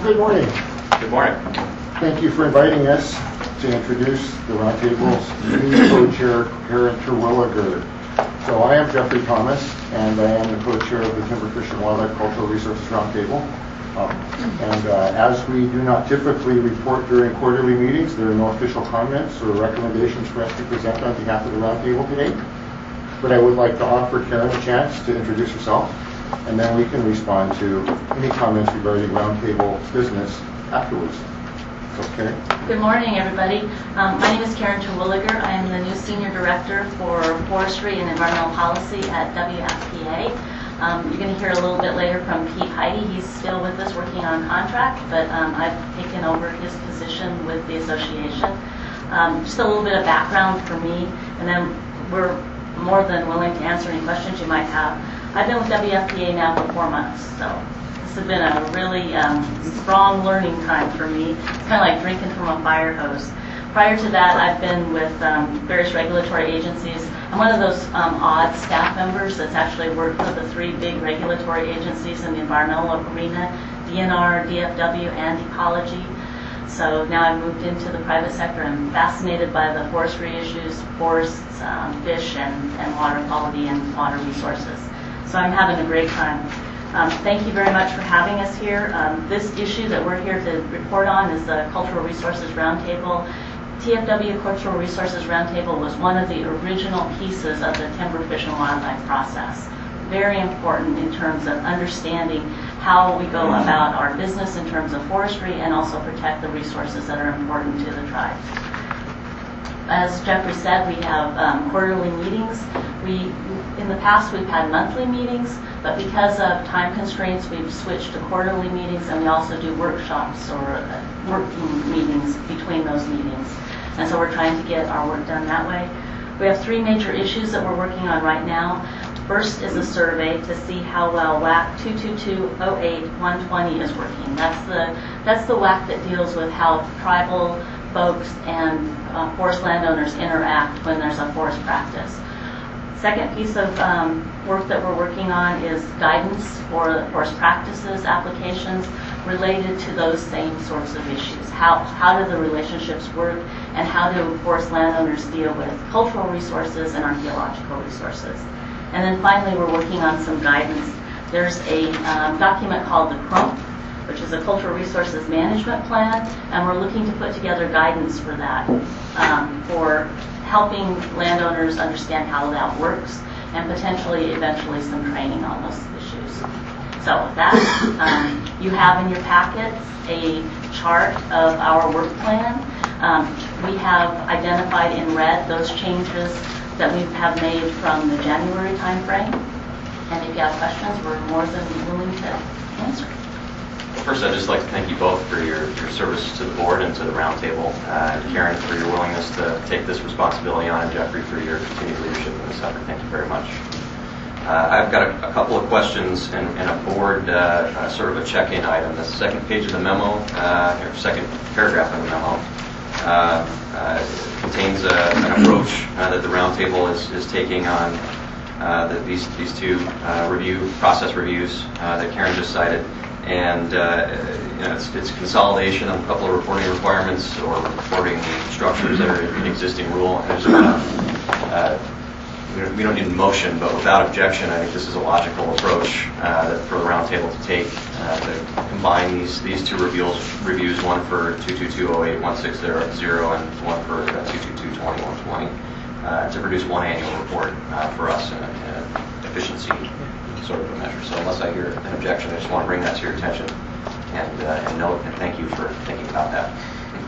Good morning. Good morning. Thank you for inviting us to introduce the Roundtable's new co-chair, Karen Terwilliger. So I am Jeffrey Thomas, and I am the co-chair of the Timber Fish and Wildlife Cultural Resources Roundtable. Um, and uh, as we do not typically report during quarterly meetings, there are no official comments or recommendations for us to present on behalf of the Roundtable today. But I would like to offer Karen a chance to introduce herself, and then we can respond to any comments regarding Roundtable business afterwards. So, Karen? Good morning, everybody. Um, my name is Karen Terwilliger. I am the new Senior Director for Forestry and Environmental Policy at W F P A. Um, you're going to hear a little bit later from Pete Heide. He's still with us working on contract, but um, I've taken over his position with the association. Um, just a little bit of background for me, and then we're more than willing to answer any questions you might have. I've been with W F P A now for four months, so this has been a really um, strong learning time for me. It's kind of like drinking from a fire hose. Prior to that, I've been with um, various regulatory agencies. I'm one of those um, odd staff members that's actually worked for the three big regulatory agencies in the environmental arena, D N R, D F W, and Ecology. So now I've moved into the private sector. I'm fascinated by the forestry issues, forests, um, fish, and, and water quality and water resources. So I'm having a great time. Um, thank you very much for having us here. Um, this issue that we're here to report on is the Cultural Resources Roundtable. T F W Cultural Resources Roundtable was one of the original pieces of the timber, fish, and wildlife process. Very important in terms of understanding how we go about our business in terms of forestry and also protect the resources that are important to the tribes. As Jeffrey said, we have um, quarterly meetings. We, in the past, we've had monthly meetings, but because of time constraints, we've switched to quarterly meetings, and we also do workshops or uh, working meetings between those meetings. And so we're trying to get our work done that way. We have three major issues that we're working on right now. First is a survey to see how well W A C two two two oh eight one twenty is working. That's the that's the W A C that deals with how tribal folks and uh, forest landowners interact when there's a forest practice. Second piece of um, work that we're working on is guidance for forest practices applications related to those same sorts of issues. How how do the relationships work, and how do forest landowners deal with cultural resources and archaeological resources? And then finally, we're working on some guidance. There's a um, document called the C R U M P, which is a Cultural Resources Management Plan, and we're looking to put together guidance for that, um, for helping landowners understand how that works, and potentially, eventually, some training on those issues. So with that, um, you have in your packets a chart of our work plan. Um, we have identified in red those changes that we have made from the January timeframe. And if you have questions, we're more than willing to answer. First, I'd just like to thank you both for your, your service to the board and to the roundtable. Uh, Karen, for your willingness to take this responsibility on, and Jeffrey, for your continued leadership in this effort. Thank you very much. Uh, I've got a, a couple of questions and, and a board, uh, uh, sort of a check-in item. The second page of the memo, uh, or second paragraph of the memo, uh, uh, contains a, an approach uh, that the roundtable is, is taking on uh, the, these these two uh, review process reviews uh, that Karen just cited, and uh, you know, it's, it's consolidation of a couple of reporting requirements or reporting structures that are in existing rule. And there's a, uh, we don't need a motion, but without objection, I think this is a logical approach uh, that for the roundtable to take uh, to combine these these two reviews, reviews one for two two two oh eight one six zero and one for uh, two two two twenty one twenty, uh, to produce one annual report uh, for us in an efficiency sort of a measure. So unless I hear an objection, I just want to bring that to your attention and, uh, and note and thank you for thinking about that.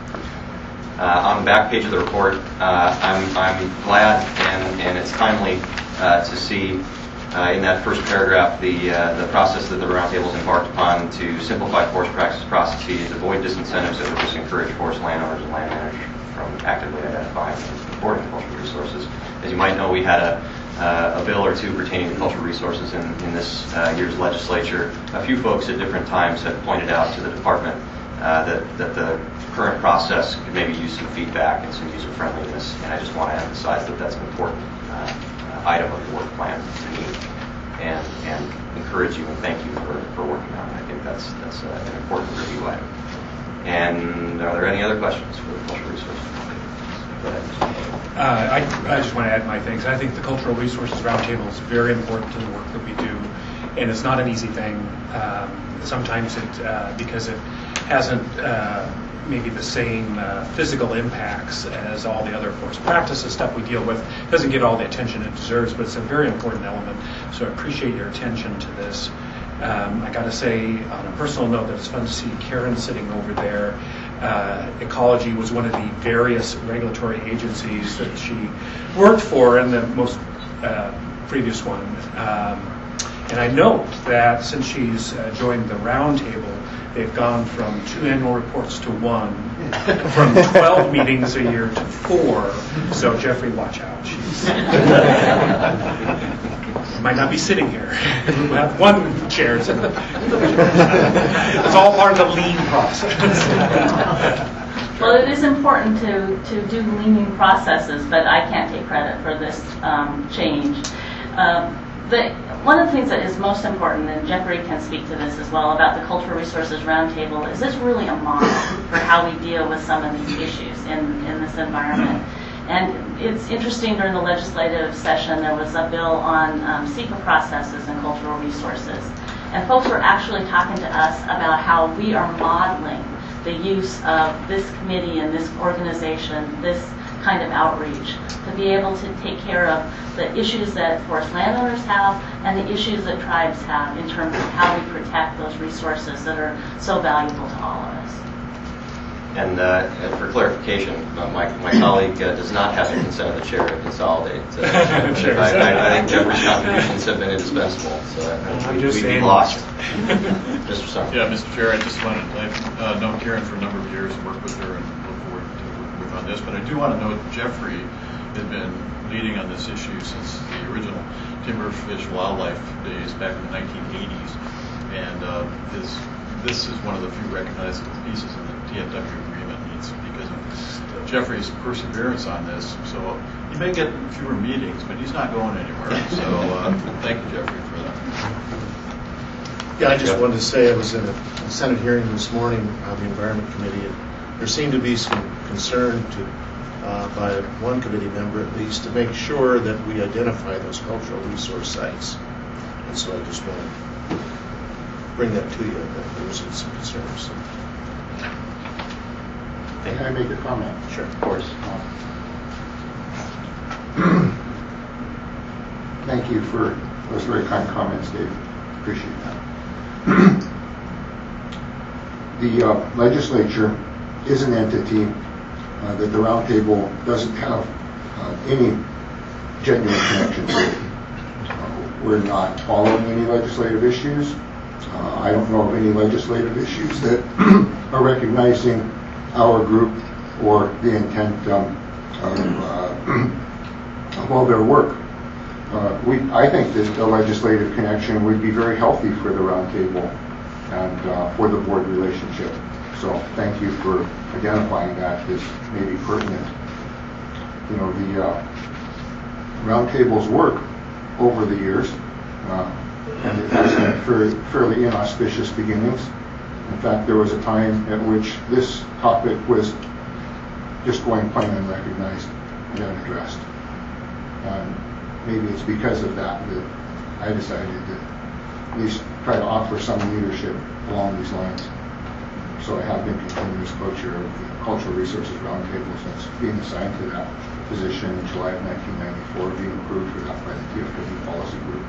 Uh, on the back page of the report, uh, I'm, I'm glad and, and it's timely uh, to see uh, in that first paragraph the, uh, the process that the roundtable has embarked upon to simplify forest practice processes, avoid disincentives that would discourage forest landowners and land managers from actively identifying and reporting cultural resources. As you might know, we had a, uh, a bill or two pertaining to cultural resources in, in this uh, year's legislature. A few folks at different times have pointed out to the department uh, that, that the current process could maybe use some feedback and some user friendliness, and I just want to emphasize that that's an important uh, item of the work plan to me. and, and encourage you and thank you for, for working on it. I think that's, that's uh, an important review item. And are there any other questions for the Cultural Resources? Go ahead. Uh, I, I just want to add my thanks. I think the Cultural Resources Roundtable is very important to the work that we do, and it's not an easy thing. Um, sometimes it, uh, because it hasn't uh, maybe the same uh, physical impacts as all the other forest practices stuff we deal with, doesn't get all the attention it deserves, but it's a very important element. So I appreciate your attention to this. Um, I got to say, on a personal note, that it's fun to see Karen sitting over there. Uh, ecology was one of the various regulatory agencies that she worked for in the most uh, previous one. Um, and I note that since she's uh, joined the roundtable, they've gone from two annual reports to one, from twelve meetings a year to four. So Jeffrey, watch out. She's might not be sitting here. We'll have one chair. It's all part of the lean process. Well, it is important to, to do leaning processes, but I can't take credit for this um, change. Um, the, one of the things that is most important, and Jeffrey can speak to this as well, about the Cultural Resources Roundtable is it's really a model for how we deal with some of these issues in, in this environment. And it's interesting, during the legislative session, there was a bill on um, SEPA processes and cultural resources. And folks were actually talking to us about how we are modeling the use of this committee and this organization, this kind of outreach, to be able to take care of the issues that forest landowners have and the issues that tribes have in terms of how we protect those resources that are so valuable to all of us. And, uh, and for clarification, uh, my, my colleague uh, does not have the consent of the chair to consolidate. Uh, sure. I, I, I think Jeffrey's contributions have been indispensable, so uh, we, we'd be lost. Mister Summer. Yeah, Mister Chair, I just wanted to I've uh, known Karen for a number of years and worked with her and look forward to working with her on this. But I do want to note that Jeffrey has been leading on this issue since the original Timberfish Wildlife days back in the nineteen eighties. And uh, his, this is one of the few recognizable pieces in the T F W agreement needs because of Jeffrey's perseverance on this. So he may get fewer meetings, but he's not going anywhere. So uh, thank you, Jeffrey, for that. Yeah, I just wanted to say I was in a Senate hearing this morning on the Environment Committee, and there seemed to be some concern to, uh, by one committee member at least, to make sure that we identify those cultural resource sites. And so I just want to bring that to you, that there was some concerns. So. Can I make a comment? Sure. Of course. Thank you for those very kind comments, Dave. Appreciate that. The uh, legislature is an entity uh, that the Roundtable doesn't have uh, any genuine connection to. Uh, we're not following any legislative issues. Uh, I don't know of any legislative issues that are recognizing our group or the intent um, of, uh, of all their work. Uh, we, I think that the legislative connection would be very healthy for the Roundtable and uh, for the board relationship. So thank you for identifying that as maybe pertinent. You know, the uh, Roundtable's work over the years, uh, and it has had fairly, fairly inauspicious beginnings. In fact, there was a time at which this topic was just going plain unrecognized and unaddressed. And maybe it's because of that that I decided to at least try to offer some leadership along these lines. So I have been continuous co-chair of the Cultural Resources Roundtable since being assigned to that position in July of nineteen ninety-four, being approved for that by the T F W policy group.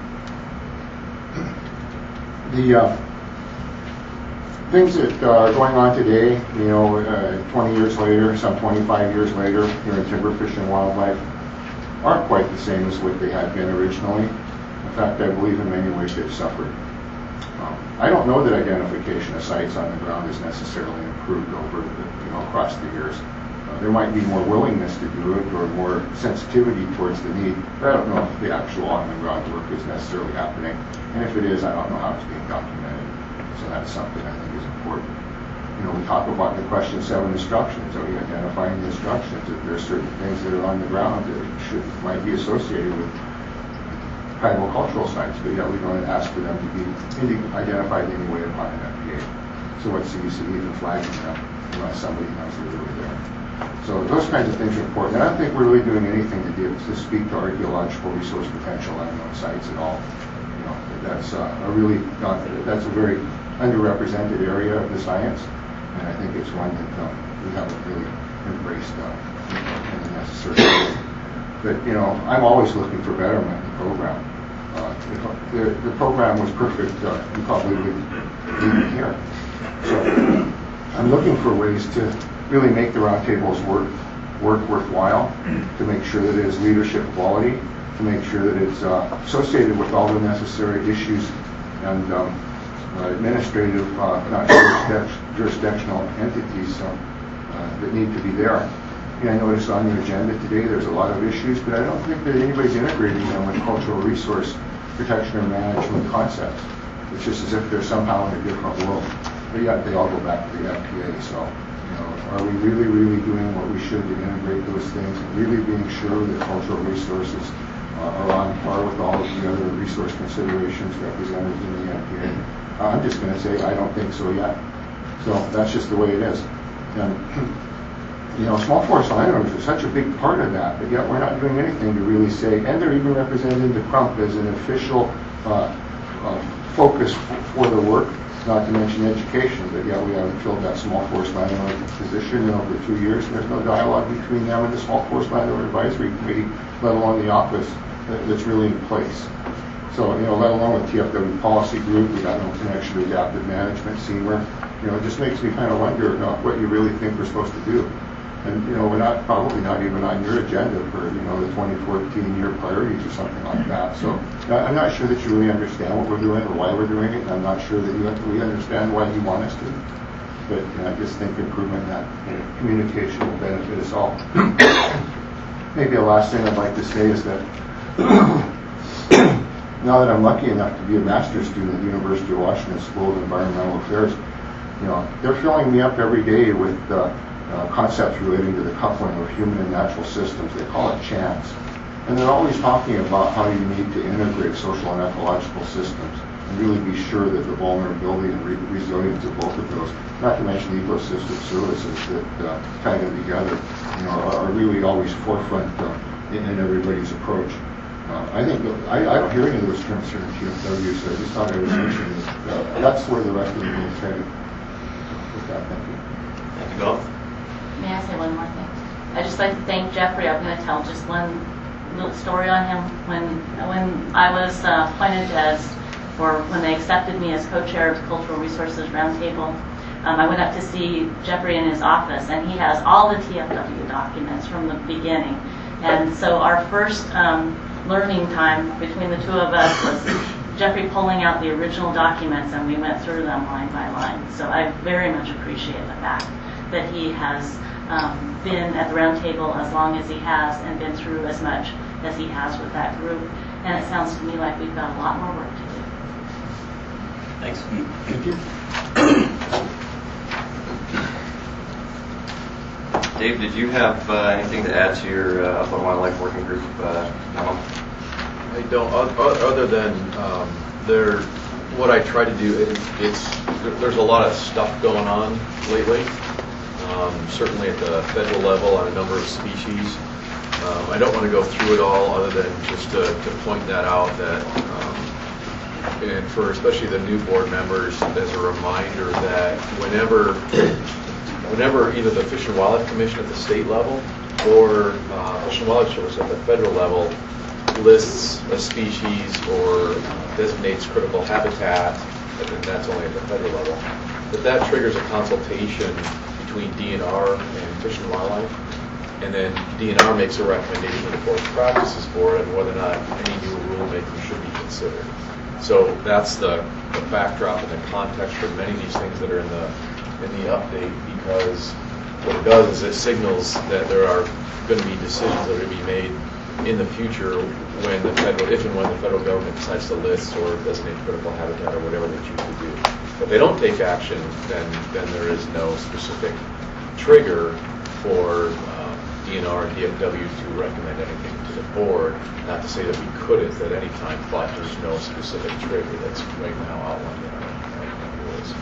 The uh, things that uh, are going on today, you know, uh, twenty years later, some twenty-five years later, here in Timberfish and Wildlife, aren't quite the same as what they had been originally. In fact, I believe in many ways they've suffered. Um, I don't know that identification of sites on the ground is necessarily improved over the, you know, across the years. Uh, there might be more willingness to do it or more sensitivity towards the need, but I don't know if the actual on-the-ground work is necessarily happening. And if it is, I don't know how it's being documented. So that's something I think is important. You know, we talk about the question seven instructions. Are we identifying the instructions? If there are certain things that are on the ground that should might be associated with tribal cultural sites, but yet we don't ask for them to be indi- identified in any way upon an F P A. So what's the use of even flagging them unless somebody knows they're really there? So those kinds of things are important. And I don't think we're really doing anything to, do, to speak to archaeological resource potential on those sites at all. You know, that's uh, a really not, that's a very underrepresented area of the science, and I think it's one that um, we haven't really embraced uh, in the necessary way. But you know, I'm always looking for betterment in the program. Uh, if the, the program was perfect, uh, you probably would leave it here. So I'm looking for ways to really make the roundtables work, work worthwhile, to make sure that it is leadership quality, to make sure that it's uh, associated with all the necessary issues and um, uh, administrative, uh, not jurisdic- jurisdictional entities uh, uh, that need to be there. And I noticed on the agenda today there's a lot of issues, but I don't think that anybody's integrating them with cultural resource protection or management concepts. It's just as if they're somehow in a different world. But yet they all go back to the F P A. So, you know, are we really, really doing what we should to integrate those things and really being sure that cultural resources uh, are on par with all of the other resource considerations represented in the F P A? Uh, I'm just going to say I don't think so yet. So that's just the way it is. And, you know, small forest landowners are such a big part of that, but yet we're not doing anything to really say, and they're even represented in the Crump as an official uh, uh, focus f- for the work, not to mention education, but yet we haven't filled that small forest landowner position in over two years, and there's no dialogue between them and the Small Forest Landowner Advisory Committee, let alone the office that, that's really in place. So, you know, let alone with T F W policy group, we got no connection to adaptive management, S E M R. You know, it just makes me kind of wonder, you know, what you really think we're supposed to do. And, you know, we're not, probably not even on your agenda for, you know, the twenty fourteen year priorities or something like that. So I'm not sure that you really understand what we're doing or why we're doing it, and I'm not sure that you have, we understand why you want us to. But you know, I just think improvement in that you know, communication will benefit us all. Maybe a last thing I'd like to say is that now that I'm lucky enough to be a master's student at the University of Washington School of Environmental Affairs, you know, they're filling me up every day with uh, Uh, concepts relating to the coupling of human and natural systems. They call it CHANCE. And they're always talking about how you need to integrate social and ecological systems and really be sure that the vulnerability and re- resilience of both of those, not to mention ecosystem services that uh, tie them together, you know, are, are really always forefront uh, in, in everybody's approach. Uh, I think, I, I don't hear any of those terms here in T F W, so I just thought I was mentioning that. Uh, that's where the rest of the meeting is headed. With that, thank you. Thank you both. May I say one more thing? I'd just like to thank Jeffrey. I'm going to tell just one little story on him. When when I was uh, appointed as, or when they accepted me as co-chair of the Cultural Resources Roundtable, um, I went up to see Jeffrey in his office, and he has all the T F W documents from the beginning. And so our first um, learning time between the two of us was Jeffrey pulling out the original documents, and we went through them line by line. So I very much appreciate the fact that he has um, been at the roundtable as long as he has and been through as much as he has with that group. And it sounds to me like we've got a lot more work to do. Thanks. Thank you. Dave, did you have uh, anything to add to your uh, Upland Wildlife Working Group uh, memo? I don't, other than um, there, what I try to do, it, it's, there's a lot of stuff going on lately. Um, certainly at the federal level on a number of species. Um, I don't want to go through it all other than just to, to point that out that, um, and for especially the new board members, as a reminder that whenever, whenever either the Fish and Wildlife Commission at the state level or uh, Fish and Wildlife Service at the federal level lists a species or designates critical habitat, and that's only at the federal level, that that triggers a consultation between D N R and Fish and Wildlife, and then D N R makes a recommendation to the Forest Practices Board on whether or not any new rulemaking should be considered. So that's the, the backdrop and the context for many of these things that are in the in the update, because what it does is it signals that there are going to be decisions that are going to be made in the future when the federal, if and when the federal government decides to list or designate critical habitat or whatever they choose to do. If they don't take action, then then there is no specific trigger for uh, D D N R and D F W to recommend anything to the board. Not to say that we couldn't at any time, but there's no specific trigger that's right now outlined in our, our rules.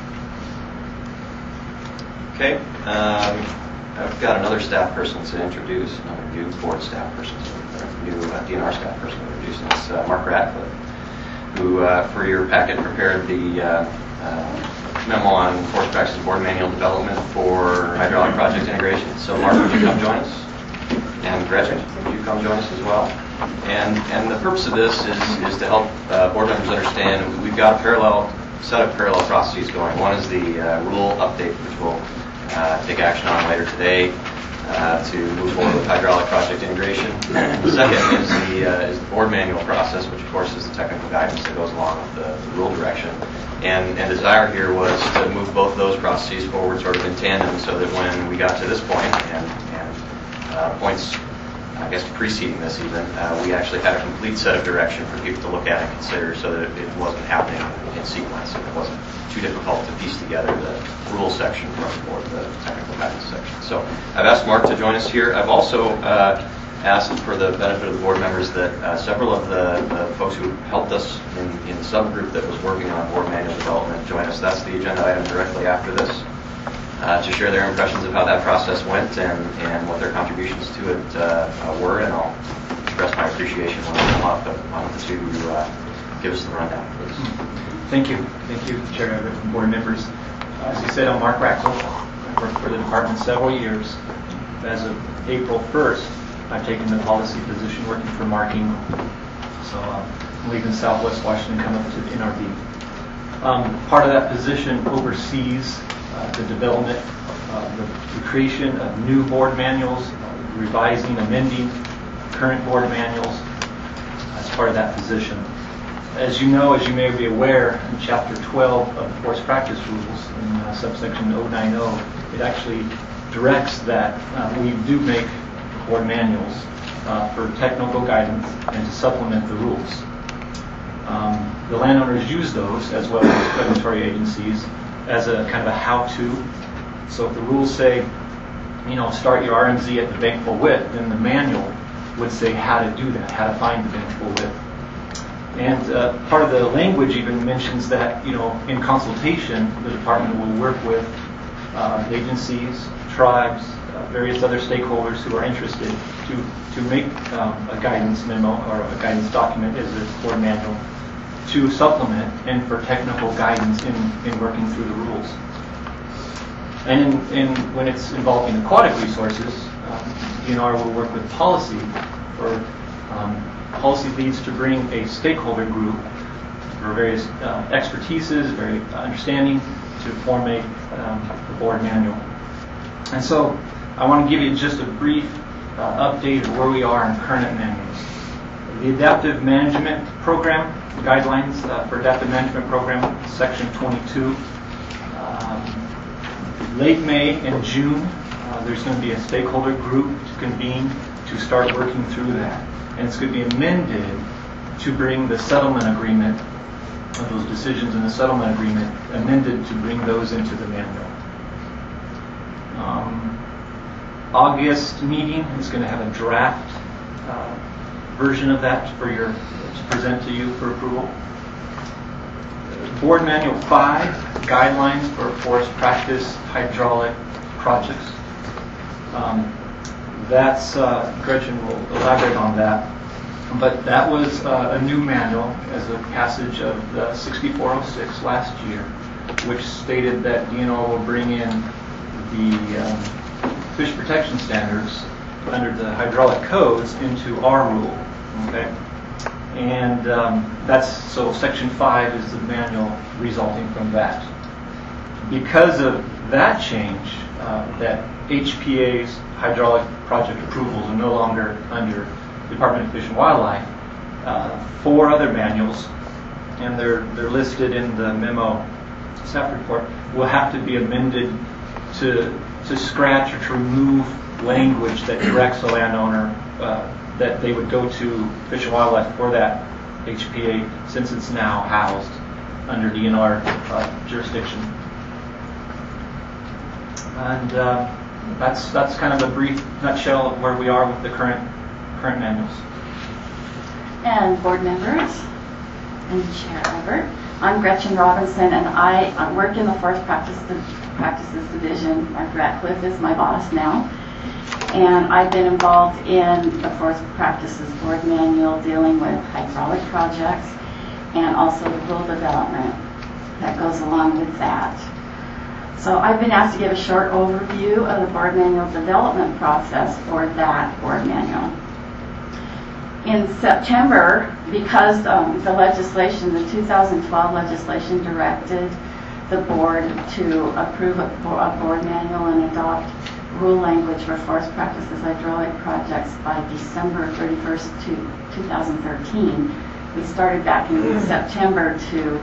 Okay. Um, I've got another staff person to introduce, another new board staff person, or new uh, D N R staff person to introduce, and it's uh, Mark Ratcliffe, who, uh, for your packet, prepared the uh, uh, memo on Forest Practices Board Manual Development for hydraulic project integration. So, Mark, would you come join us? And Gretchen, would you come join us as well? And and the purpose of this is is to help uh, board members understand we've got a parallel set of parallel processes going. One is the uh, rule update, which we'll uh, take action on later today uh, to move forward with hydraulic project integration. The second is the uh, is the board manual process, which of course is the technical guidance that goes along with the, the rule direction. And and desire here was to move both those processes forward sort of in tandem, so that when we got to this point and and uh, points, I guess preceding this even, uh, we actually had a complete set of direction for people to look at and consider, so that it wasn't happening in sequence and it wasn't too difficult to piece together the rule section from or the technical guidance section. So I've asked Mark to join us here. I've also uh, asked, for the benefit of the board members, that uh, several of the, the folks who helped us in, in the subgroup that was working on board manual development join us. That's the agenda item directly after this. Uh, to share their impressions of how that process went and, and what their contributions to it uh, uh, were, and I'll express my appreciation when they come up. But why don't the two uh, give us the rundown, please? Thank you. Thank you, Chair Everett and board members. Uh, as you said, I'm Mark Ratcliffe. I've worked for the department several years. As of April first, I've taken the policy position working for Mark Ingram. So uh, I'm leaving Southwest Washington, come up to the N R B. Um, part of that position oversees Uh, the development, uh, the, the creation of new board manuals, uh, revising, amending current board manuals as part of that position. As you know, as you may be aware, in Chapter twelve of the Forest Practice Rules, in uh, subsection oh nine oh, it actually directs that uh, we do make board manuals uh, for technical guidance and to supplement the rules. Um, the landowners use those, as well as regulatory agencies, as a kind of a how-to. So if the rules say, you know, start your R M Z at the bankable width, then the manual would say how to do that, how to find the bankable width. And uh, part of the language even mentions that, you know, in consultation, the department will work with uh, agencies, tribes, uh, various other stakeholders who are interested to, to make um, a guidance memo or a guidance document as a board manual, to supplement and for technical guidance in, in working through the rules. And in, in, when it's involving aquatic resources, um, D N R will work with policy, or um, policy leads to bring a stakeholder group for various uh, expertises, very understanding, to form a um, board manual. And so I want to give you just a brief uh, update of where we are in current manuals. The Adaptive Management Program, guidelines uh, for Adaptive Management Program, Section twenty-two. Um, late May and June, uh, there's going to be a stakeholder group to convene to start working through that. And it's going to be amended to bring the settlement agreement, uh, those decisions in the settlement agreement, amended to bring those into the manual. Um, August meeting is going to have a draft uh, version of that for your to present to you for approval. Board Manual five, Guidelines for Forest Practice Hydraulic Projects. Um, that's, uh, Gretchen will elaborate on that. But that was uh, a new manual as a passage of the sixty-four oh six last year, which stated that D N R will bring in the um, fish protection standards under the hydraulic codes into our rule. Okay, and um, that's so. Section five is the manual resulting from that. Because of that change, uh, that H P A's hydraulic project approvals are no longer under Department of Fish and Wildlife. Uh, four other manuals, and they're they're listed in the memo staff report, will have to be amended to to scratch or to remove language that directs the landowner uh, that they would go to Fish and Wildlife for that H P A, since it's now housed under D N R uh, jurisdiction. And uh, that's that's kind of a brief nutshell of where we are with the current current manuals. And board members and Chair Everett, I'm Gretchen Robinson, and I, I work in the Forest Practice, Practices Division. Mark Ratcliffe is my boss now. And I've been involved in the Forest Practices Board Manual dealing with hydraulic projects and also the rural development that goes along with that. So I've been asked to give a short overview of the Board Manual development process for that Board Manual. In September, because um, the legislation, the two thousand twelve legislation directed the board to approve a, a board manual and adopt rule language for forest practices hydraulic projects by December thirty-first, two thousand thirteen. We started back in September to,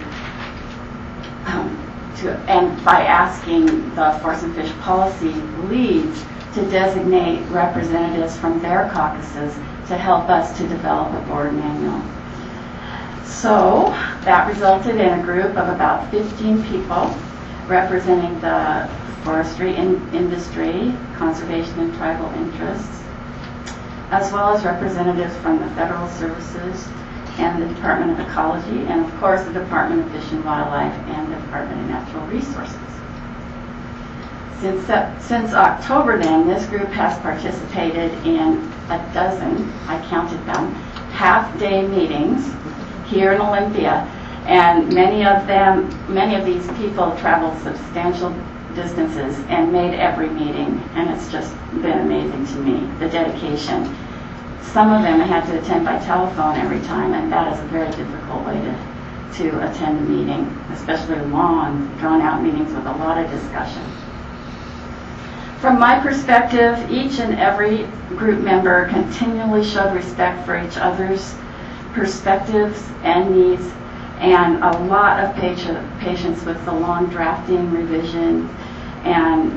um, to, and by asking the Forest and Fish Policy leads to designate representatives from their caucuses to help us to develop a board manual. So that resulted in a group of about fifteen people representing the forestry in industry, conservation and tribal interests, as well as representatives from the federal services and the Department of Ecology, and of course the Department of Fish and Wildlife and the Department of Natural Resources. Since, uh, since October then, this group has participated in a dozen, I counted them, half-day meetings here in Olympia, and many of them, many of these people traveled substantial distances and made every meeting, and it's just been amazing to me, the dedication. Some of them had to attend by telephone every time, and that is a very difficult way to, to attend a meeting, especially long, drawn-out meetings with a lot of discussion. From my perspective, each and every group member continually showed respect for each other's perspectives and needs, and a lot of patience with the long drafting, revision, and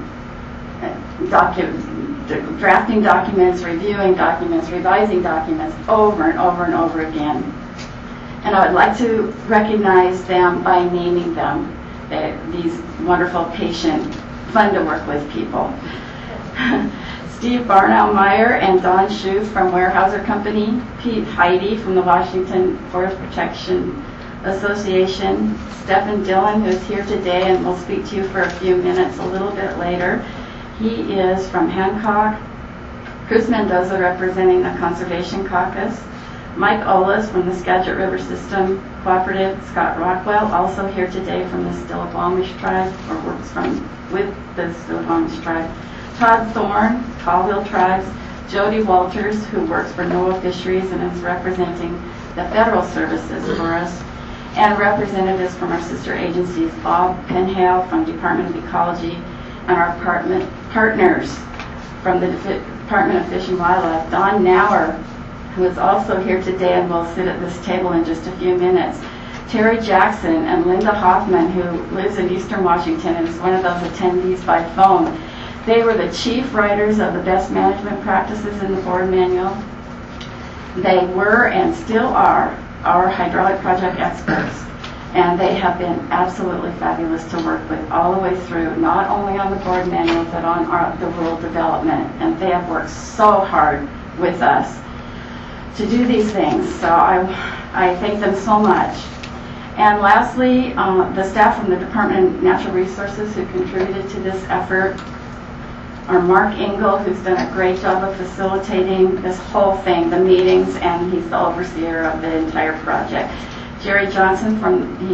docu- drafting documents, reviewing documents, revising documents over and over and over again. And I would like to recognize them by naming them, they, these wonderful, patient, fun to work with people. Steve Barnau-Meyer and Don Shue from Weyerhaeuser Company, Pete Heidi from the Washington Forest Protection Association, Stephen Dillon, who's here today and will speak to you for a few minutes a little bit later. He is from Hancock. Cruz Mendoza representing the Conservation Caucus. Mike Olas from the Skagit River System Cooperative. Scott Rockwell, also here today from the Stillaguamish tribe, or works from with the Stillaguamish tribe. Todd Thorne, Colville Tribes. Jody Walters, who works for NOAA Fisheries and is representing the federal services for us. And representatives from our sister agencies, Bob Penhale from Department of Ecology, and our partner, partners from the Department of Fish and Wildlife, Don Nauer, who is also here today and will sit at this table in just a few minutes, Terry Jackson and Linda Hoffman, who lives in Eastern Washington and is one of those attendees by phone. They were the chief writers of the best management practices in the board manual. They were and still are our hydraulic project experts, and they have been absolutely fabulous to work with all the way through, not only on the board manual but on our, the rural development, and they have worked so hard with us to do these things, so I, I thank them so much. And lastly, uh, the staff from the Department of Natural Resources who contributed to this effort are Mark Engel, who's done a great job of facilitating this whole thing, the meetings, and he's the overseer of the entire project. Jerry Johnson from he